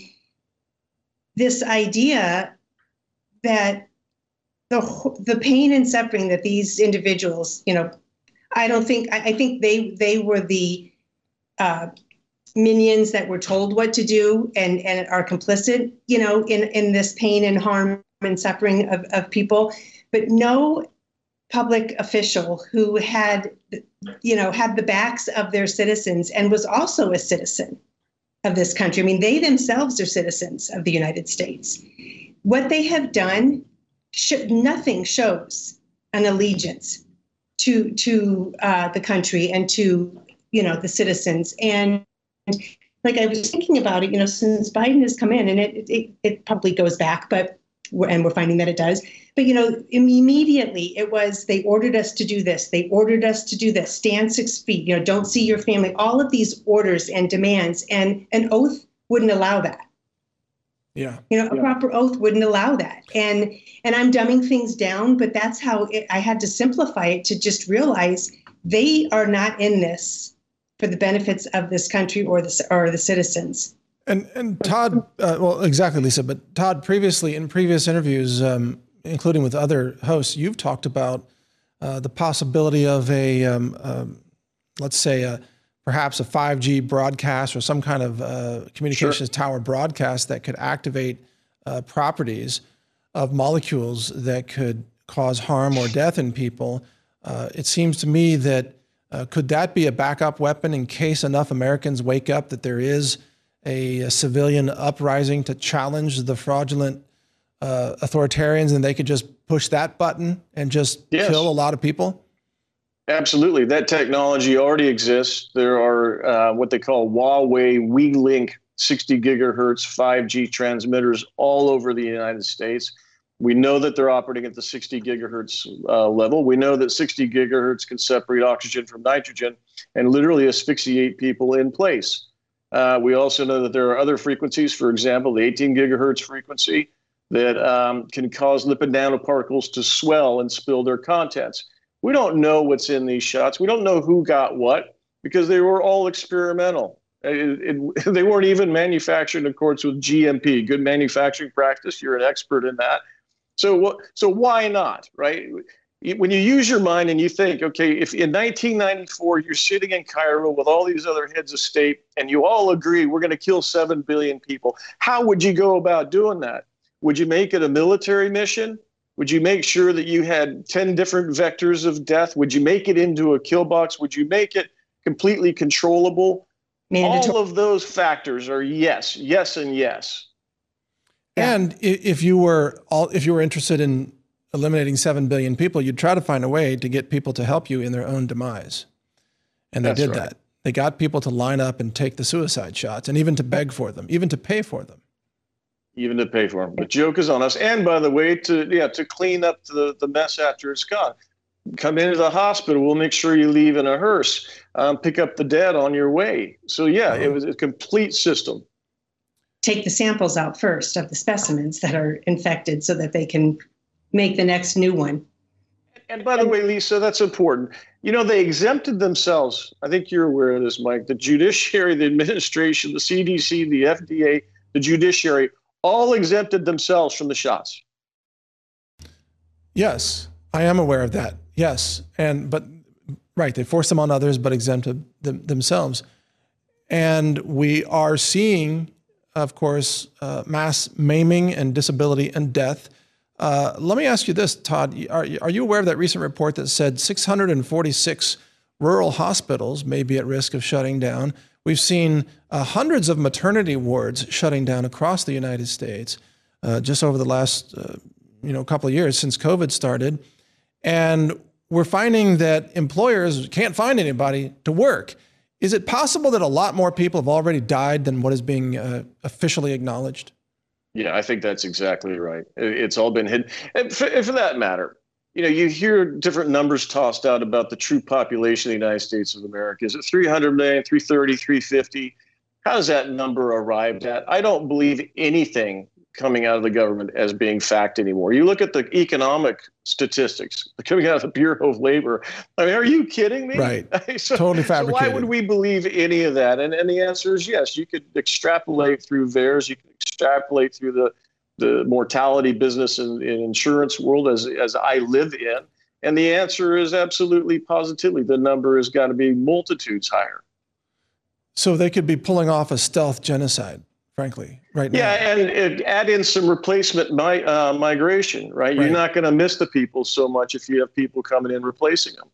this idea that the the pain and suffering that these individuals, you know, I don't think, I, I think they they were the uh, minions that were told what to do and, and are complicit, you know, in, in this pain and harm and suffering of, of people. But no public official who had, you know, had the backs of their citizens and was also a citizen of this country. I mean, they themselves are citizens of the United States. What they have done, sh- nothing shows an allegiance to to uh, the country and to, you know, the citizens. And like I was thinking about it, you know, since Biden has come in, and it it, it probably goes back, but we're, and we're finding that it does. But, you know, immediately it was, they ordered us to do this. They ordered us to do this. Stand six feet, you know, don't see your family. All of these orders and demands, and an oath wouldn't allow that. Yeah. You know, a Yeah. proper oath wouldn't allow that. And and I'm dumbing things down, but that's how it, I had to simplify it to just realize they are not in this for the benefits of this country or the or the citizens. And and Todd, uh, well, exactly, Lisa. But Todd, previously in previous interviews, um, including with other hosts, you've talked about uh, the possibility of a, um, um, let's say, a, perhaps a five G broadcast or some kind of uh, communications Sure. tower broadcast that could activate uh, properties of molecules that could cause harm or death in people. Uh, it seems to me that uh, could that be a backup weapon in case enough Americans wake up that there is a, a civilian uprising to challenge the fraudulent uh, authoritarians, and they could just push that button and just Yes. kill a lot of people? Absolutely. That technology already exists. There are uh, what they call Huawei WeLink sixty gigahertz five G transmitters all over the United States. We know that they're operating at the sixty gigahertz uh, level. We know that sixty gigahertz can separate oxygen from nitrogen and literally asphyxiate people in place. Uh, we also know that there are other frequencies, for example, the eighteen gigahertz frequency, that um, can cause lipid nanoparticles to swell and spill their contents. We don't know what's in these shots. We don't know who got what because they were all experimental. It, it, they weren't even manufactured in accordance with G M P, good manufacturing practice. You're an expert in that. So what? So why not, right? When you use your mind and you think, okay, if in nineteen ninety-four you're sitting in Cairo with all these other heads of state and you all agree we're going to kill seven billion people, how would you go about doing that? Would you make it a military mission? Would you make sure that you had ten different vectors of death? Would you make it into a kill box? Would you make it completely controllable? Mandatory. All of those factors are yes, yes, and yes. And i- if you were all, if you were interested in eliminating seven billion people, you'd try to find a way to get people to help you in their own demise. And they That's did right. that. They got people to line up and take the suicide shots, and even to beg for them, even to pay for them. Even to pay for them. The joke is on us. And by the way, to yeah, to clean up the, the mess after it's gone. Come into the hospital. We'll make sure you leave in a hearse. Um, pick up the dead on your way. So yeah, it was a complete system. Take the samples out first of the specimens that are infected so that they can make the next new one. And by the way, Lisa, that's important. You know, they exempted themselves. I think you're aware of this, Mike. The judiciary, the administration, the C D C, the F D A, the judiciary, all exempted themselves from the shots. Yes, I am aware of that. Yes. And, but, right, they forced them on others, but exempted them, themselves. And we are seeing, of course, uh, mass maiming and disability and death. Uh, let me ask you this, Todd. Are, are you aware of that recent report that said six hundred forty-six rural hospitals may be at risk of shutting down? We've seen uh, hundreds of maternity wards shutting down across the United States uh, just over the last uh, you know, couple of years since COVID started. And we're finding that employers can't find anybody to work. Is it possible that a lot more people have already died than what is being uh, officially acknowledged? Yeah, I think that's exactly right. It- It's all been hidden. And for, and for that matter, you know, you hear different numbers tossed out about the true population of the United States of America. Is it three hundred million, three thirty, three fifty? How is that number arrived at? I don't believe anything coming out of the government as being fact anymore. You look at the economic statistics coming out of the Bureau of Labor. I mean, are you kidding me? Right. so, Totally so fabricated. why would we believe any of that? And, and the answer is yes. You could extrapolate through V A E R S. You could extrapolate through the, the mortality business and in, in insurance world as, as I live in. And the answer is absolutely positively. The number has got to be multitudes higher. So they could be pulling off a stealth genocide frankly, right now. Yeah, and it, add in some replacement mi- uh, migration, right? right? You're not going to miss the people so much if you have people coming in replacing them.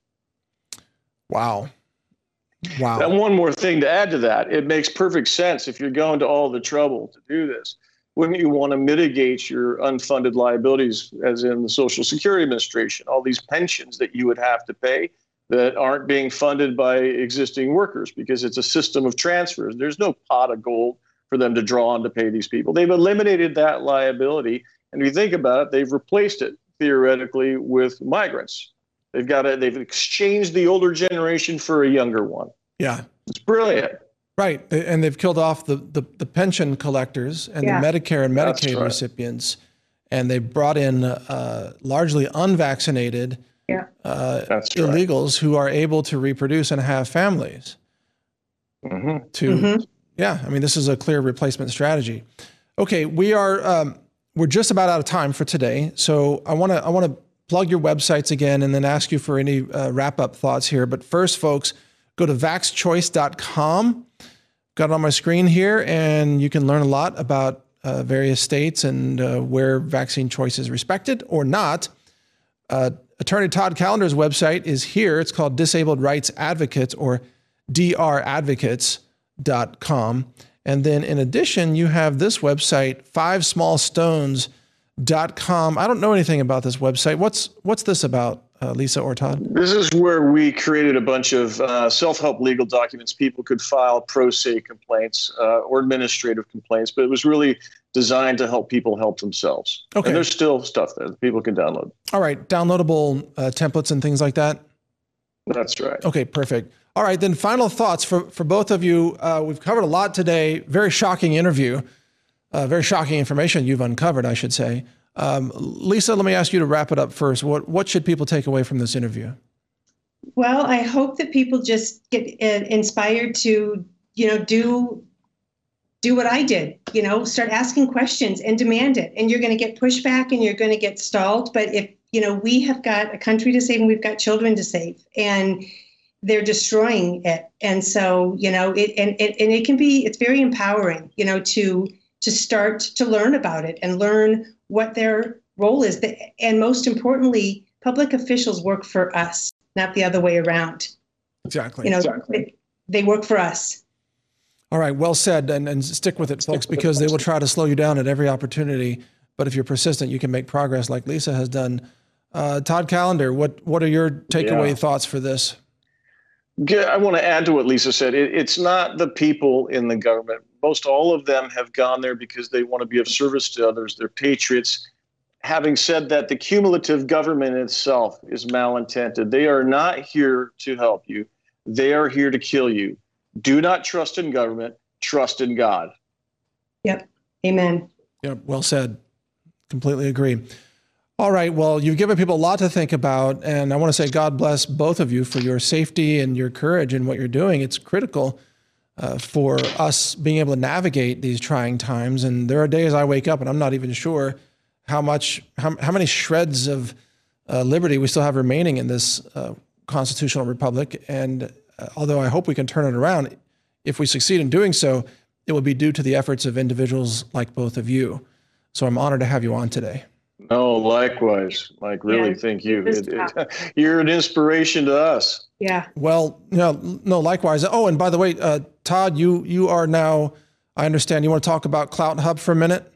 Wow. Wow. And one more thing to add to that, it makes perfect sense if you're going to all the trouble to do this. Wouldn't you want to mitigate your unfunded liabilities, as in the Social Security Administration, all these pensions that you would have to pay that aren't being funded by existing workers because it's a system of transfers. There's no pot of gold for them to draw on to pay these people. They've eliminated that liability. And if you think about it, they've replaced it theoretically with migrants. They've got a, they've exchanged the older generation for a younger one. Yeah. It's brilliant. Right. And they've killed off the, the, the pension collectors and yeah. the Medicare and Medicaid right. recipients. And they brought in uh, largely unvaccinated yeah. uh, illegals right. who are able to reproduce and have families. Mm-hmm. To mm-hmm. Yeah, I mean, this is a clear replacement strategy. Okay, we are um, we're just about out of time for today, so I want to I want to plug your websites again and then ask you for any uh, wrap up thoughts here. But first, folks, go to vax choice dot com. Got it on my screen here, and you can learn a lot about uh, various states and uh, where vaccine choice is respected or not. Uh, Attorney Todd Callender's website is here. It's called Disabled Rights Advocates, or D R advocates dot com. And then in addition, you have this website, five small stones dot com. I don't know anything about this website. What's what's this about, uh, Lisa or Todd? This is where we created a bunch of uh, self-help legal documents. People could file pro se complaints uh, or administrative complaints, but it was really designed to help people help themselves. Okay. And there's still stuff there that people can download. All right. Downloadable uh, templates and things like that? That's right. Okay, perfect. All right, then final thoughts for, for both of you. Uh, we've covered a lot today. Very shocking interview. Uh, very shocking information you've uncovered, I should say. Um, Lisa, let me ask you to wrap it up first. What what should people take away from this interview? Well, I hope that people just get uh, inspired to, you know, do do what I did, you know, start asking questions and demand it. And you're going to get pushback and you're going to get stalled. But if, you know, we have got a country to save and we've got children to save, and they're destroying it. And so, you know, it and, and, and it can be, it's very empowering, you know, to to start to learn about it and learn what their role is. And most importantly, public officials work for us, not the other way around. Exactly. You know, exactly. They, they work for us. All right. Well said. And, and stick with it, stick folks, with because it, folks. They will try to slow you down at every opportunity. But if you're persistent, you can make progress like Lisa has done. Uh, Todd Callender, what, what are your takeaway yeah. thoughts for this? I want to add to what Lisa said. It, it's not the people in the government. Most all of them have gone there because they want to be of service to others. They're patriots. Having said that, the cumulative government itself is malintended. They are not here to help you. They are here to kill you. Do not trust in government. Trust in God. Yep. Amen. Yep. Well said. Completely agree. All right. Well, you've given people a lot to think about, and I want to say God bless both of you for your safety and your courage in what you're doing. It's critical uh, for us being able to navigate these trying times. And there are days I wake up and I'm not even sure how much, how, how many shreds of uh, liberty we still have remaining in this uh, constitutional republic. And uh, although I hope we can turn it around, if we succeed in doing so, it will be due to the efforts of individuals like both of you. So I'm honored to have you on today. No, likewise, Mike. Really, yeah, thank you. It, it, you're an inspiration to us. Yeah. Well, no, no, likewise. Oh, and by the way, uh, Todd, you you are now, I understand you want to talk about CloutHub for a minute?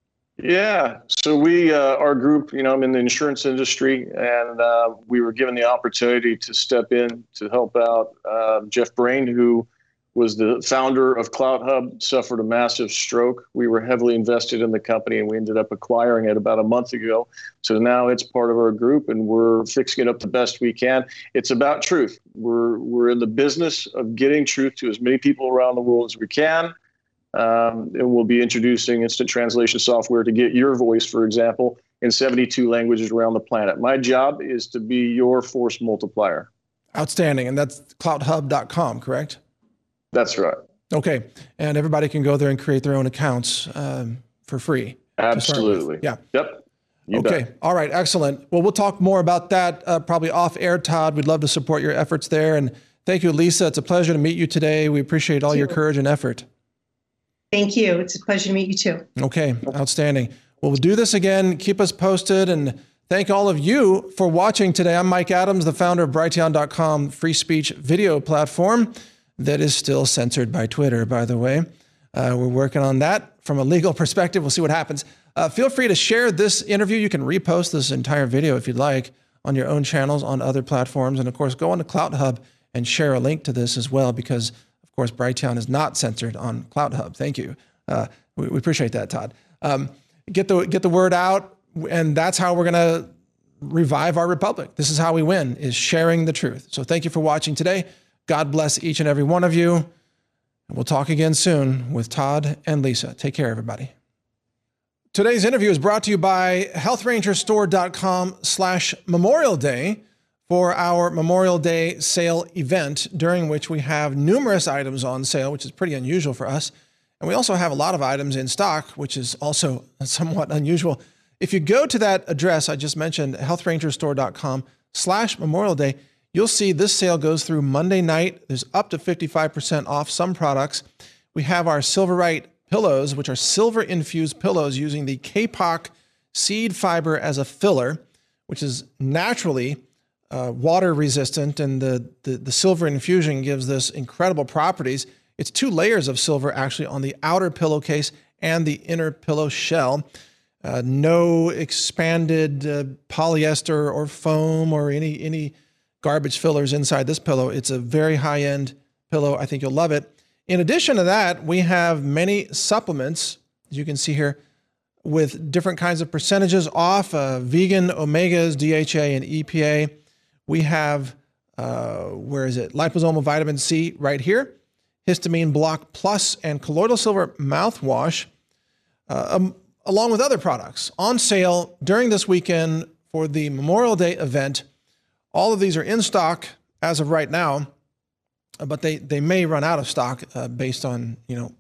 Yeah. So we, uh, our group, you know, I'm in the insurance industry, and uh, we were given the opportunity to step in to help out uh, Jeff Brain, who was the founder of CloutHub, suffered a massive stroke. We were heavily invested in the company, and we ended up acquiring it about a month ago. So now it's part of our group, and we're fixing it up the best we can. It's about truth. We're we're in the business of getting truth to as many people around the world as we can. Um, and we'll be introducing instant translation software to get your voice, for example, in seventy-two languages around the planet. My job is to be your force multiplier. Outstanding. And that's clout hub dot com, correct? That's right. Okay. And everybody can go there and create their own accounts um, for free. Absolutely. Yeah. Yep. You okay. bet. All right. Excellent. Well, we'll talk more about that uh, probably off air, Todd. We'd love to support your efforts there. And thank you, Lisa. It's a pleasure to meet you today. We appreciate all your courage and effort. Thank you. It's a pleasure to meet you too. Okay, outstanding. Well, we'll do this again. Keep us posted, and thank all of you for watching today. I'm Mike Adams, the founder of Brighteon dot com, free speech video platform that is still censored by Twitter, by the way. Uh, we're working on that from a legal perspective. We'll see what happens. Uh, feel free to share this interview. You can repost this entire video if you'd like on your own channels, on other platforms. And of course, go on to CloutHub and share a link to this as well, because of course, Brighteon is not censored on CloutHub. Thank you. Uh, we, we appreciate that, Todd. Um, get the get the word out, and that's how we're going to revive our republic. This is how we win, is sharing the truth. So thank you for watching today. God bless each and every one of you. And we'll talk again soon with Todd and Lisa. Take care, everybody. Today's interview is brought to you by health ranger store dot com slash Memorial Day for our Memorial Day sale event, during which we have numerous items on sale, which is pretty unusual for us. And we also have a lot of items in stock, which is also somewhat unusual. If you go to that address I just mentioned, health ranger store dot com slash Memorial Day, you'll see this sale goes through Monday night. There's up to fifty-five percent off some products. We have our Silverite pillows, which are silver-infused pillows using the Kapok seed fiber as a filler, which is naturally uh, water-resistant, and the, the, the silver infusion gives this incredible properties. It's two layers of silver actually on the outer pillowcase and the inner pillow shell. Uh, no expanded uh, polyester or foam or any any garbage fillers inside this pillow. It's a very high-end pillow. I think you'll love it. In addition to that, we have many supplements, as you can see here, with different kinds of percentages off, uh, vegan, omegas, D H A, and E P A. We have, uh, where is it? Liposomal vitamin C right here, histamine block plus, and colloidal silver mouthwash, uh, um, along with other products on sale during this weekend for the Memorial Day event. All of these are in stock as of right now, but they, they may run out of stock uh, based on, you know,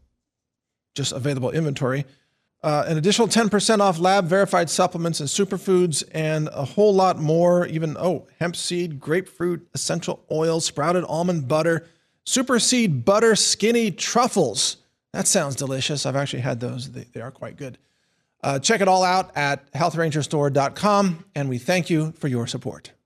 just available inventory. Uh, an additional ten percent off lab-verified supplements and superfoods, and a whole lot more, even, oh, hemp seed, grapefruit, essential oil, sprouted almond butter, super seed butter, skinny truffles. That sounds delicious. I've actually had those. They, they are quite good. Uh, check it all out at health ranger store dot com, and we thank you for your support.